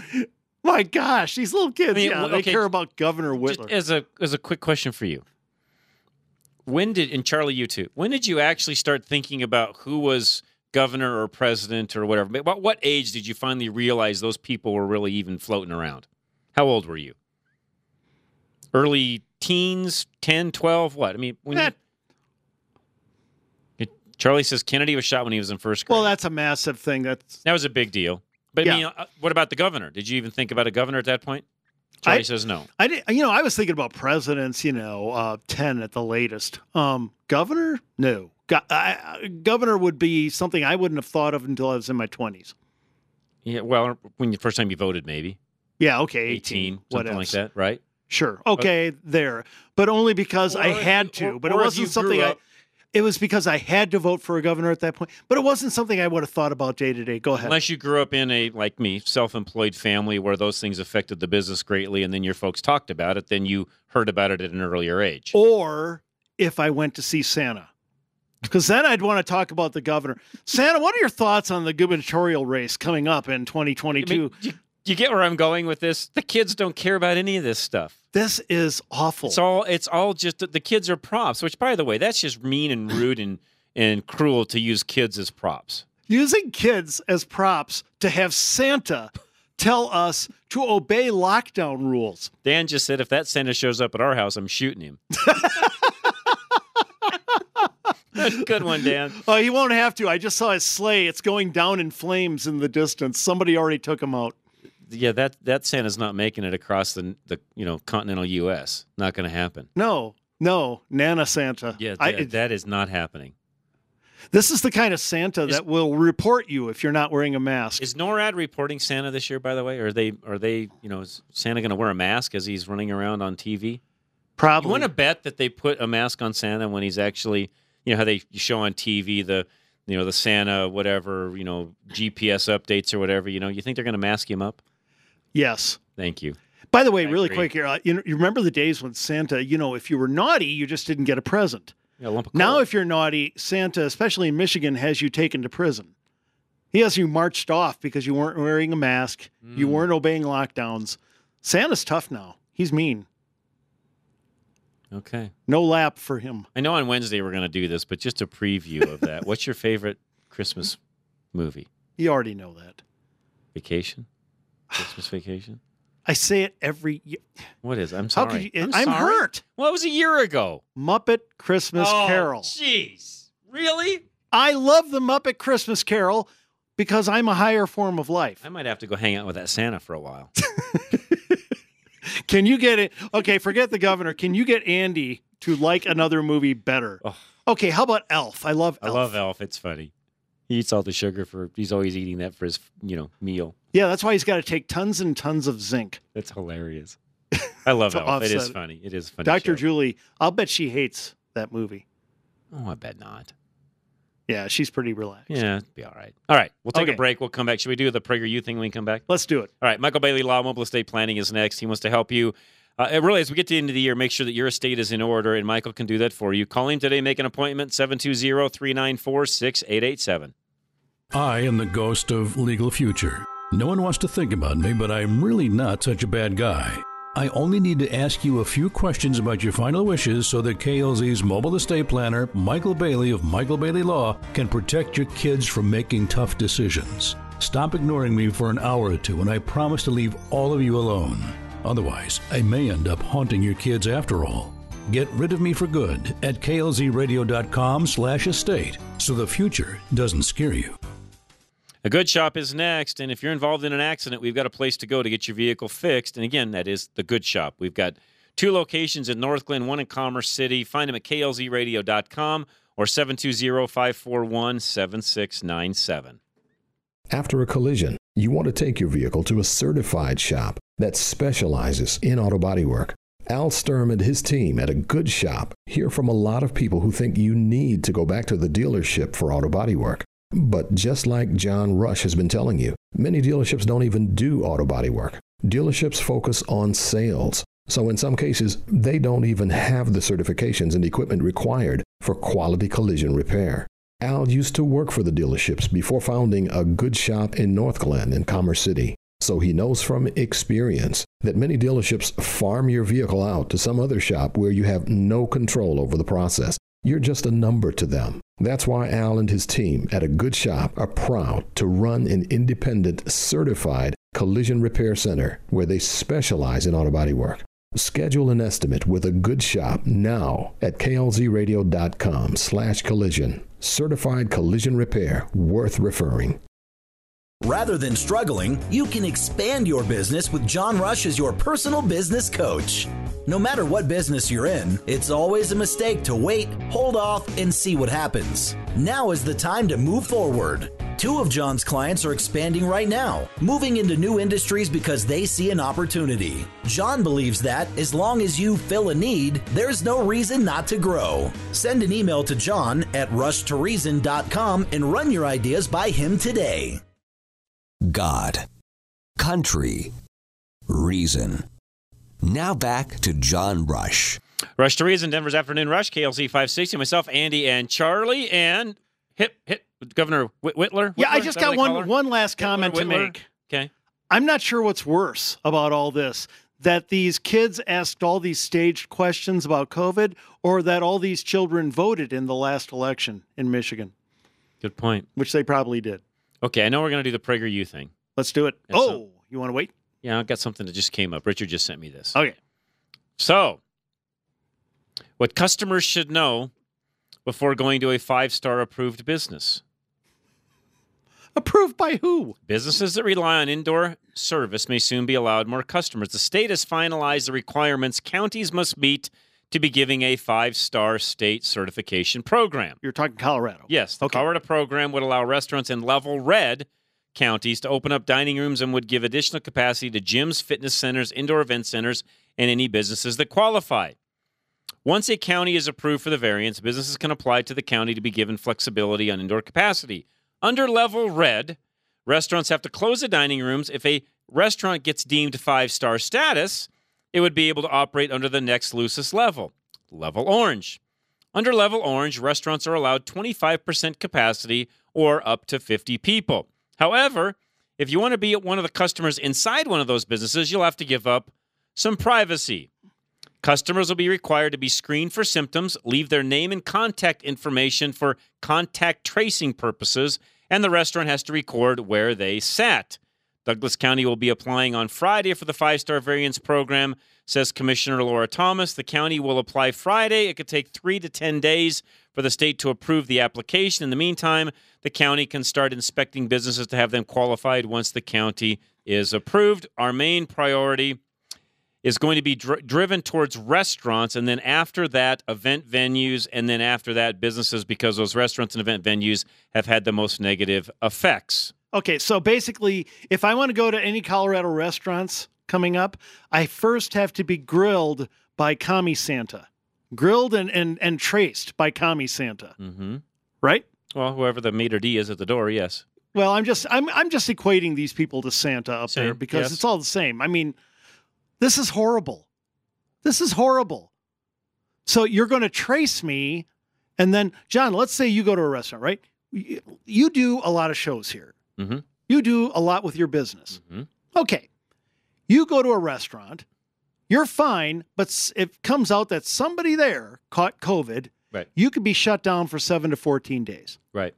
My gosh, these little kids, I mean, yeah, well, they okay, care about Governor Just Whitler. as a as a quick question for you. When did, and Charlie, you too, when did you actually start thinking about who was governor or president or whatever? What, what age did you finally realize those people were really even floating around? How old were you? Early teens, ten, twelve, what? I mean, when That- you, Charlie says Kennedy was shot when he was in first grade. Well, that's a massive thing. That's that was a big deal. But I Yeah. mean, uh, what about the governor? Did you even think about a governor at that point? Charlie I- says no. I did, you know, I was thinking about presidents. You know, uh, ten at the latest. Um, governor, no. Go- I, I- governor would be something I wouldn't have thought of until I was in my twenties. Yeah, well, when the first time you voted, maybe Yeah, okay, eighteen, eighteen, something what like that, right? Sure. Okay, there. But only because I Or- had to. or- but it or if wasn't you something grew I up- it was because I had to vote for a governor at that point. But it wasn't something I would have thought about day to day. Go ahead. Unless you grew up in a, like me, self-employed family where those things affected the business greatly, and then your folks talked about it, then you heard about it at an earlier age. Or if I went to see Santa. Because then I'd want to talk about the governor. Santa, what are your thoughts on the gubernatorial race coming up in twenty I twenty-two? mean, you, you get where I'm going with this? The kids don't care about any of this stuff. This is awful. It's all it's all just the kids are props, which, by the way, that's just mean and rude and, and cruel to use kids as props. Using kids as props to have Santa tell us to obey lockdown rules. Dan just said if that Santa shows up at our house, I'm shooting him. Good one, Dan. Oh, he won't have to. I just saw his sleigh. It's going down in flames in the distance. Somebody already took him out. Yeah, that that Santa's not making it across the the you know continental U S. Not going to happen. No, no, Nana Santa. Yeah, I- that, that is not happening. This is the kind of Santa Is- that will report you if you're not wearing a mask. Is NORAD reporting Santa this year? By the way, are they are they you know is Santa going to wear a mask as he's running around on T V? Probably. You want to bet that they put a mask on Santa when he's actually, you know, how they show on T V the, you know, the Santa whatever, you know, G P S updates or whatever. You know, you think they're going to mask him up? Yes. Thank you. By the way, I really agree. quick here, uh, you, know, you remember the days when Santa, you know, if you were naughty, you just didn't get a present. Yeah, a lump of Now, coal. if you're naughty, Santa, especially in Michigan, has you taken to prison. He has you marched off because you weren't wearing a mask, you Mm. weren't obeying lockdowns. Santa's tough now. He's mean. Okay. No lap for him. I know on Wednesday we're going to do this, but just a preview of that. What's your favorite Christmas movie? You already know that. Vacation? Christmas Vacation? I say it every year. What is? I'm How sorry. could you? I'm, I'm sorry. hurt. Well, it was a year ago. Muppet Christmas Oh, Carol. Jeez. Really? I love the Muppet Christmas Carol because I'm a higher form of life. I might have to go hang out with that Santa for a while. Can you get it? Okay, forget the governor. Can you get Andy to like another movie better? Oh. Okay, how about Elf? I love I Elf. love Elf. It's funny. He eats all the sugar for. He's always eating that for his, you know, meal. Yeah, that's why he's got to take tons and tons of zinc. That's hilarious. I love To Elf. It is offset it. funny. It is funny. Doctor show. Julie, I'll bet she hates that movie. Oh, I bet not. Yeah, she's pretty relaxed. Yeah, it'll be all right. All right, we'll take Okay. a break. We'll come back. Should we do the PragerU thing when we come back? Let's do it. All right, Michael Bailey, Law Mobile Estate Planning is next. He wants to help you. Uh, and really, as we get to the end of the year, make sure that your estate is in order, and Michael can do that for you. Call him today, make an appointment, seven two zero, three nine four, six eight eight seven. I am the ghost of Legal Future. No one wants to think about me, but I'm really not such a bad guy. I only need to ask you a few questions about your final wishes so that K L Z's mobile estate planner, Michael Bailey of Michael Bailey Law, can protect your kids from making tough decisions. Stop ignoring me for an hour or two, and I promise to leave all of you alone. Otherwise, I may end up haunting your kids after all. Get rid of me for good at klzradio.com slash estate so the future doesn't scare you. A Good Shop is next, and if you're involved in an accident, we've got a place to go to get your vehicle fixed. And again, that is The Good Shop. We've got two locations in Northglenn, one in Commerce City. Find them at k l z radio dot com or seven two zero, five four one, seven six nine seven. After a collision, you want to take your vehicle to a certified shop that specializes in auto body work. Al Sturm and his team at A Good Shop hear from a lot of people who think you need to go back to the dealership for auto body work. But just like John Rush has been telling you, many dealerships don't even do auto body work. Dealerships focus on sales. So in some cases, they don't even have the certifications and equipment required for quality collision repair. Al used to work for the dealerships before founding A Good Shop in Northglenn and Commerce City. So he knows from experience that many dealerships farm your vehicle out to some other shop where you have no control over the process. You're just a number to them. That's why Al and his team at A Good Shop are proud to run an independent, certified collision repair center where they specialize in auto body work. Schedule an estimate with A Good Shop now at klzradio.com slash collision. Certified collision repair worth referring. Rather than struggling, you can expand your business with John Rush as your personal business coach. No matter what business you're in, it's always a mistake to wait, hold off, and see what happens. Now is the time to move forward. Two of John's clients are expanding right now, moving into new industries because they see an opportunity. John believes that as long as you fill a need, there's no reason not to grow. Send an email to John at rush to reason dot com and run your ideas by him today. God, country, reason. Now back to John Rush. Rush to Reason, Denver's Afternoon Rush, K L Z five sixty. Myself, Andy, and Charlie, and hit hit Governor Whit- Whitler. Yeah, I Whitler? just Is that got what they call one her? one last comment to Whitler? make. Okay. I'm not sure what's worse about all this, that these kids asked all these staged questions about COVID, or that all these children voted in the last election in Michigan. Good point. Which they probably did. Okay, I know we're going to do the PragerU thing. Let's do it. Yeah, oh, so- you want to wait? Yeah, I've got something that just came up. Richard just sent me this. Okay. So, what customers should know before going to a five-star approved business. Approved by who? Businesses that rely on indoor service may soon be allowed more customers. The state has finalized the requirements counties must meet to be giving a five-star state certification program. You're talking Colorado. Yes, the Colorado program would allow restaurants in level red counties to open up dining rooms and would give additional capacity to gyms, fitness centers, indoor event centers, and any businesses that qualify. Once a county is approved for the variance, businesses can apply to the county to be given flexibility on indoor capacity. Under level red, restaurants have to close the dining rooms. If a restaurant gets deemed five-star status, it would be able to operate under the next loosest level, level orange. Under level orange, restaurants are allowed twenty-five percent capacity or up to fifty people. However, if you want to be one of the customers inside one of those businesses, you'll have to give up some privacy. Customers will be required to be screened for symptoms, leave their name and contact information for contact tracing purposes, and the restaurant has to record where they sat. Douglas County will be applying on Friday for the five-star variance program, says Commissioner Laura Thomas. The county will apply Friday. It could take three to ten days for the state to approve the application. In the meantime, the county can start inspecting businesses to have them qualified once the county is approved. Our main priority is going to be dr- driven towards restaurants, and then after that, event venues, and then after that, businesses, because those restaurants and event venues have had the most negative effects. Okay, so basically, if I want to go to any Colorado restaurants coming up, I first have to be grilled by Commie Santa. Grilled and, and, and traced by Commie Santa. Mm-hmm. Right? Well, whoever the maitre d' is at the door, yes. Well, I'm just I'm I'm just equating these people to Santa up Same, there because yes. it's all the same. I mean, this is horrible. This is horrible. So you're going to trace me, and then, John, let's say you go to a restaurant, right? You, you do a lot of shows here. Mm-hmm. You do a lot with your business. Mm-hmm. Okay. You go to a restaurant, you're fine, but s- it comes out that somebody there caught COVID. Right. You could be shut down for seven to fourteen days. Right.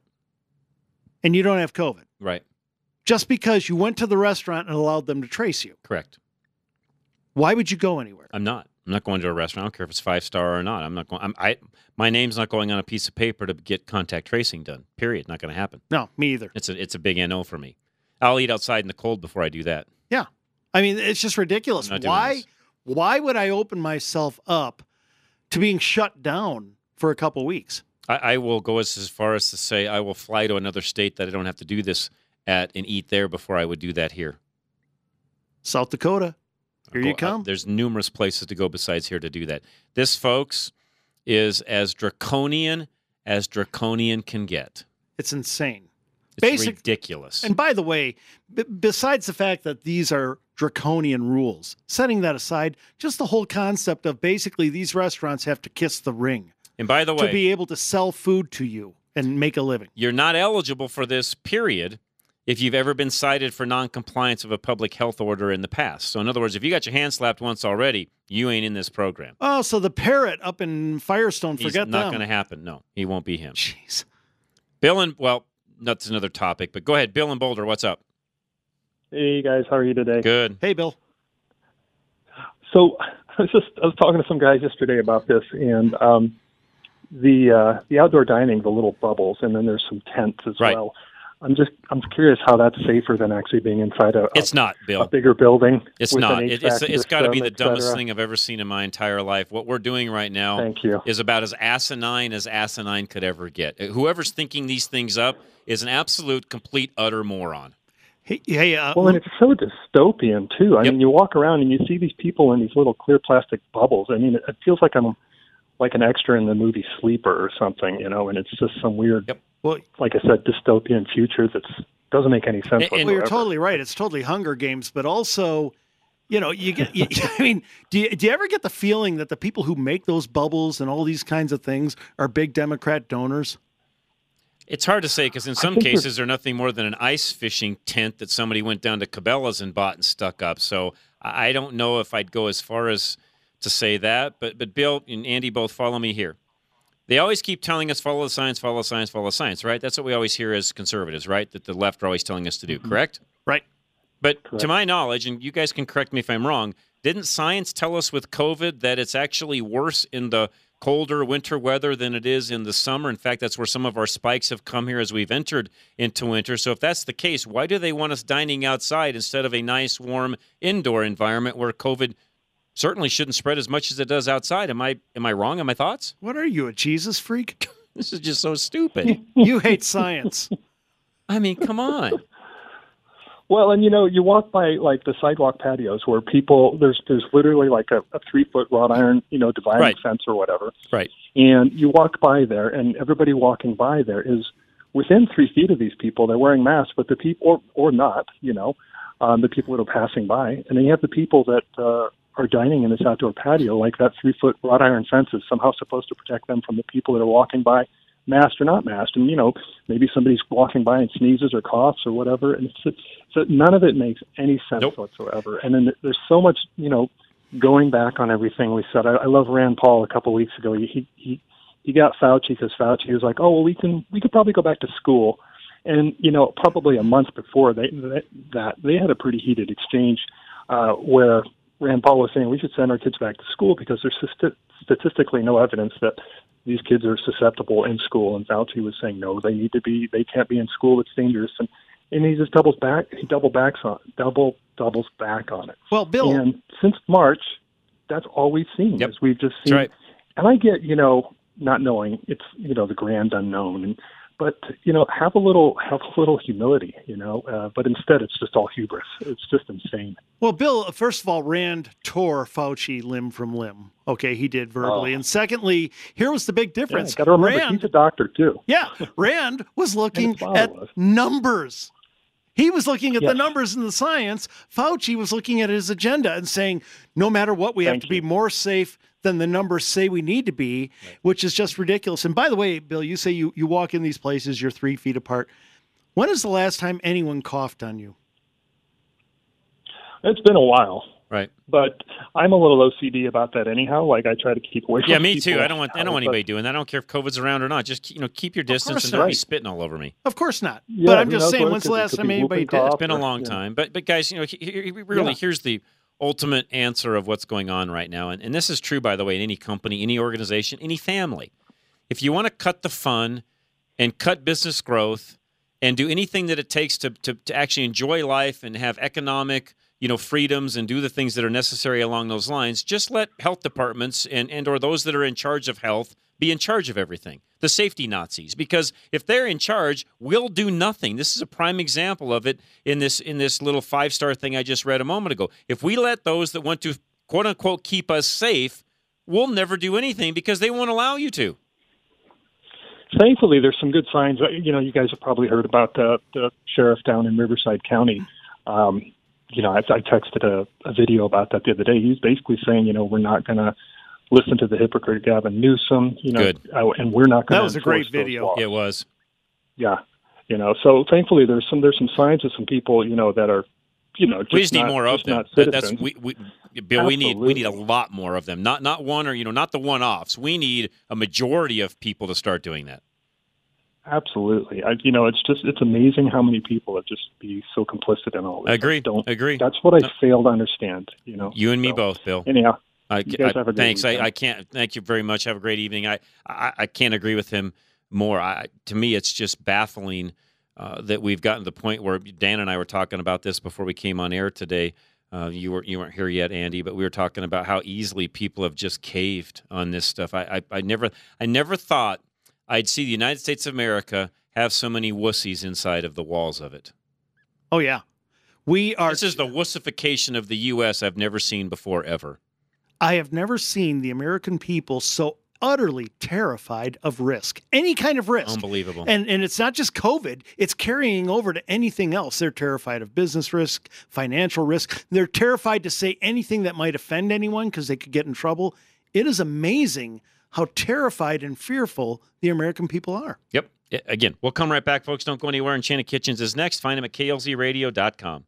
And you don't have COVID. Right. Just because you went to the restaurant and allowed them to trace you. Correct. Why would you go anywhere? I'm not. I'm not going to a restaurant. I don't care if it's five star or not. I'm not going. I'm, I my name's not going on a piece of paper to get contact tracing done. Period. Not going to happen. No, me either. It's a it's a big N O for me. I'll eat outside in the cold before I do that. Yeah. I mean, it's just ridiculous. I'm not doing Why this. why would I open myself up to being shut down for a couple weeks? I, I will go as, as far as to say I will fly to another state that I don't have to do this at and eat there before I would do that here. South Dakota. Here Go- you come. uh, there's numerous places to go besides here to do that. This, folks, is as draconian as draconian can get. It's insane. It's Basic- ridiculous. And by the way, b- besides the fact that these are draconian rules, setting that aside, just the whole concept of basically these restaurants have to kiss the ring And by the way, to be able to sell food to you and make a living. you're not eligible for this period if you've ever been cited for noncompliance of a public health order in the past. So in other words, if you got your hand slapped once already, you ain't in this program. Oh, so the parrot up in Firestone, He's forget not them. going to happen. No, he won't be him. Jeez. Bill and, well, that's another topic, but go ahead. Bill and Boulder, what's up? Hey guys, how are you today? Good. Hey, Bill. So I was just I was talking to some guys yesterday about this, and um, the uh, the outdoor dining, the little bubbles, and then there's some tents as Right. well. I'm just I'm curious how that's safer than actually being inside a It's not, Bill. a bigger building. It's with not. an It, H V A it's C it's got to be system, the et dumbest cetera. thing I've ever seen in my entire life. What we're doing right now Thank you. is about as asinine as asinine could ever get. Whoever's thinking these things up is an absolute, complete, utter moron. Hey, hey uh, Well, and it's so dystopian too. I mean, you walk around and you see these people in these little clear plastic bubbles. I mean, it, it feels like I'm like an extra in the movie Sleeper or something, you know. And it's just some weird, yep. well, like I said, dystopian future that's doesn't make any sense. well, whatsoever. you're totally right. It's totally Hunger Games, but also, you know, you get. You, I mean, do you, do you ever get the feeling that the people who make those bubbles and all these kinds of things are big Democrat donors? It's hard to say because in some think we're- cases they're nothing more than an ice fishing tent that somebody went down to Cabela's and bought and stuck up. So I I don't know if I'd go as far as to say that. But but Bill and Andy both follow me here. They always keep telling us follow the science, follow the science, follow the science, right? That's what we always hear as conservatives, right? That the left are always telling us to do, correct? Right. But Correct. to my knowledge, and you guys can correct me if I'm wrong, didn't science tell us with COVID that it's actually worse in the colder winter weather than it is in the summer? In fact, that's where some of our spikes have come here as we've entered into winter. So if that's the case, why do they want us dining outside instead of a nice, warm indoor environment where COVID certainly shouldn't spread as much as it does outside? Am I am I wrong in my thoughts? What are you, a Jesus freak? This is just so stupid. You hate science. I mean, come on. Well, and you know, you walk by like the sidewalk patios where people there's there's literally like a, a three foot wrought iron, you know, dividing Right. fence or whatever. Right. And you walk by there, and everybody walking by there is within three feet of these people. They're wearing masks, but the people or or not, you know, um, the people that are passing by, and then you have the people that uh, are dining in this outdoor patio. Like that three foot wrought iron fence is somehow supposed to protect them from the people that are walking by, masked or not masked. And you know, maybe somebody's walking by and sneezes or coughs or whatever, and it's, so none of it makes any sense whatsoever. And then there's so much, you know, going back on everything we said. I, I love Rand Paul. A couple of weeks ago, he he he got Fauci because Fauci was like, oh well, we can we could probably go back to school. And you know, probably a month before they, that they had a pretty heated exchange uh, where Rand Paul was saying we should send our kids back to school because there's st- statistically no evidence that these kids are susceptible in school. And Fauci was saying no, they need to be, they can't be in school. It's dangerous. And and he just doubles back. He double backs on double doubles back on it. Well, Bill, and since March, that's all we've seen. Yep. Is we've just seen, right. and I get, you know, not knowing it's, you know, the grand unknown, and but you know, have a little have a little humility, you know. Uh, but instead, it's just all hubris. It's just insane. Well, Bill, first of all, Rand tore Fauci limb from limb. Okay, he did verbally, Oh. and secondly, here was the big difference. Yeah, got to remember, Rand, he's a doctor too. yeah, Rand was looking his father at was. numbers. He was looking at Yes. the numbers and the science. Fauci was looking at his agenda and saying, no matter what, we have Thank to be more safe than the numbers say we need to be, which is just ridiculous. And by the way, Bill, you say you, you walk in these places, you're three feet apart. When is the last time anyone coughed on you? It's been a while. Right. But I'm a little O C D about that anyhow. Like I try to keep away from Yeah, me people. too. I don't want I don't want But- anybody doing that. I don't care if COVID's around or not. Just you know, keep your distance course and not. don't be Right. spitting all over me. Of course not. Yeah, but I'm who just knows saying, what it when's the could be? last Could time be anybody whooping did? cough. It's been a or- long yeah. time. But but guys, you know, he, he, really Yeah. here's the ultimate answer of what's going on right now. And, and this is true, by the way, in any company, any organization, any family. If you want to cut the fun and cut business growth and do anything that it takes to, to, to actually enjoy life and have economic, you know, freedoms and do the things that are necessary along those lines, just let health departments and, and or those that are in charge of health be in charge of everything. The safety Nazis, because if they're in charge, we'll do nothing. This is a prime example of it in this in this little five-star thing I just read a moment ago. If we let those that want to quote unquote keep us safe, we'll never do anything because they won't allow you to. Thankfully, there's some good signs. You know, you guys have probably heard about the, the sheriff down in Riverside County. Um, you know, I, I texted a, a video about that the other day. He's basically saying, you know, we're not going to listen to the hypocrite Gavin Newsom. You know, Good. uh, and we're not going to. That was a great video. It was. Yeah, you know. So thankfully, there's some there's some signs of some people, you know, that are, you know, just We just need not, more of just them. not That- That's citizens. we, we Bill. We need we need a Absolutely. lot more of them. Not not one or you know not the one offs. We need a majority of people to start doing that. Absolutely. I, you know, it's just, it's amazing how many people have just be so complicit in all this. I agree. I don't, Agree. That's what I No. fail to understand, you know. You and me So, both, Bill. Anyhow, I, you guys I- have a great thanks. I, weekend. I can't. Thank you very much. Have a great evening. I I, I can't agree with him more. I, to me, it's just baffling uh, that we've gotten to the point where Dan and I were talking about this before we came on air today. Uh, you were you weren't here yet, Andy, but we were talking about how easily people have just caved on this stuff. I I, I never I never thought I'd see the United States of America have so many wussies inside of the walls of it. Oh, yeah. We are. This is the wussification of the U S I've never seen before, ever. I have never seen the American people so utterly terrified of risk, any kind of risk. Unbelievable. And and it's not just COVID, it's carrying over to anything else. They're terrified of business risk, financial risk. They're terrified to say anything that might offend anyone because they could get in trouble. It is amazing how terrified and fearful the American people are. Yep. Yeah, again, we'll come right back, folks. Don't go anywhere. Enchanted Kitchens is next. Find them at K L Z radio dot com.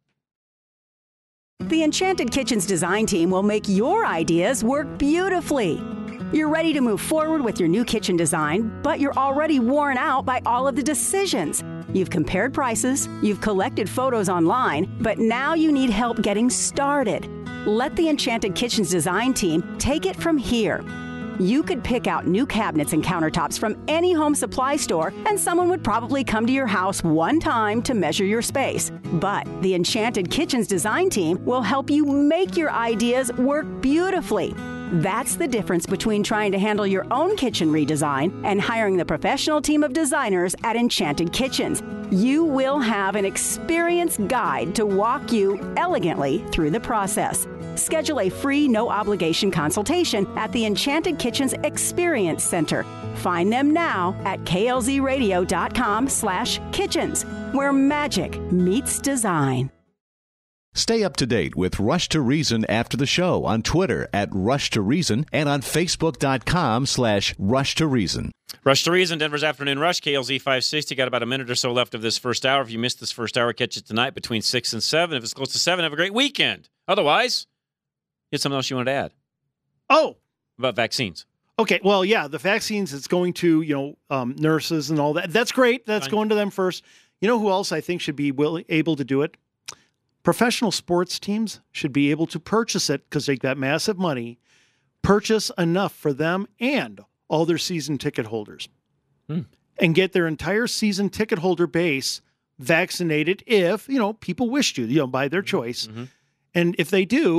The Enchanted Kitchens design team will make your ideas work beautifully. You're ready to move forward with your new kitchen design, but you're already worn out by all of the decisions. You've compared prices, you've collected photos online, but now you need help getting started. Let the Enchanted Kitchens design team take it from here. You could pick out new cabinets and countertops from any home supply store, and someone would probably come to your house one time to measure your space. But the Enchanted Kitchens design team will help you make your ideas work beautifully. That's the difference between trying to handle your own kitchen redesign and hiring the professional team of designers at Enchanted Kitchens. You will have an experienced guide to walk you elegantly through the process. Schedule a free, no-obligation consultation at the Enchanted Kitchens Experience Center. Find them now at K L Z radio dot com slash kitchens, where magic meets design. Stay up to date with Rush to Reason after the show on Twitter at Rush to Reason and on Facebook dot com slash Rush to Reason. Rush to Reason, Denver's Afternoon Rush, K L Z five sixty. Got about a minute or so left of this first hour. If you missed this first hour, catch it tonight between six and seven. If it's close to seven, have a great weekend. Otherwise, you had something else you wanted to add Oh, about vaccines. okay. Well, yeah, the vaccines, it's going to, you know, um, nurses and all that. That's great. That's Fine. going to them first. You know who else I think should be will, able to do it? Professional sports teams should be able to purchase it because they got massive money, purchase enough for them and all their season ticket holders Hmm. and get their entire season ticket holder base vaccinated if, you know, people wish to, you know, by their choice. Mm-hmm. And if they do,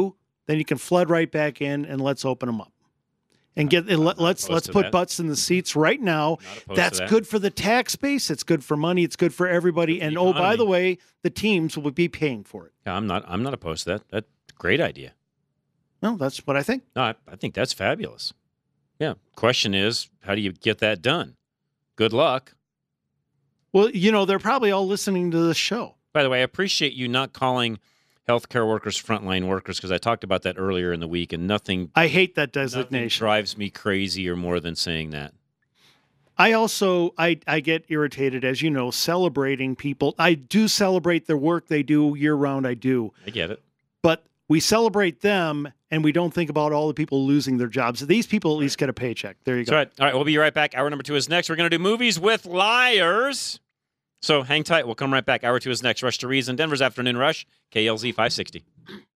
then you can flood right back in and let's open them up. And get and let, let's let's put that. butts in the seats right now. That's that. good for the tax base. It's good for money. It's good for everybody. And oh, by the way, the teams will be paying for it. Yeah, I'm not. I'm not opposed to that. That's a great idea. No, that's what I think. No, I, I think that's fabulous. Yeah. Question is, how do you get that done? Good luck. Well, you know, they're probably all listening to this show. By the way, I appreciate you not calling healthcare workers frontline workers, because I talked about that earlier in the week, and nothing. I hate that designation. Drives me crazy, or more than saying that. I also I I get irritated, as you know, celebrating people. I do celebrate their work they do year round. I do. I get it. But we celebrate them, and we don't think about all the people losing their jobs. These people at least get a paycheck. There you go. That's right. All right, we'll be right back. Hour number two is next. We're going to do movies with liars. So hang tight. We'll come right back. Hour two is next. Rush to Reason, Denver's Afternoon Rush, K L Z five sixty.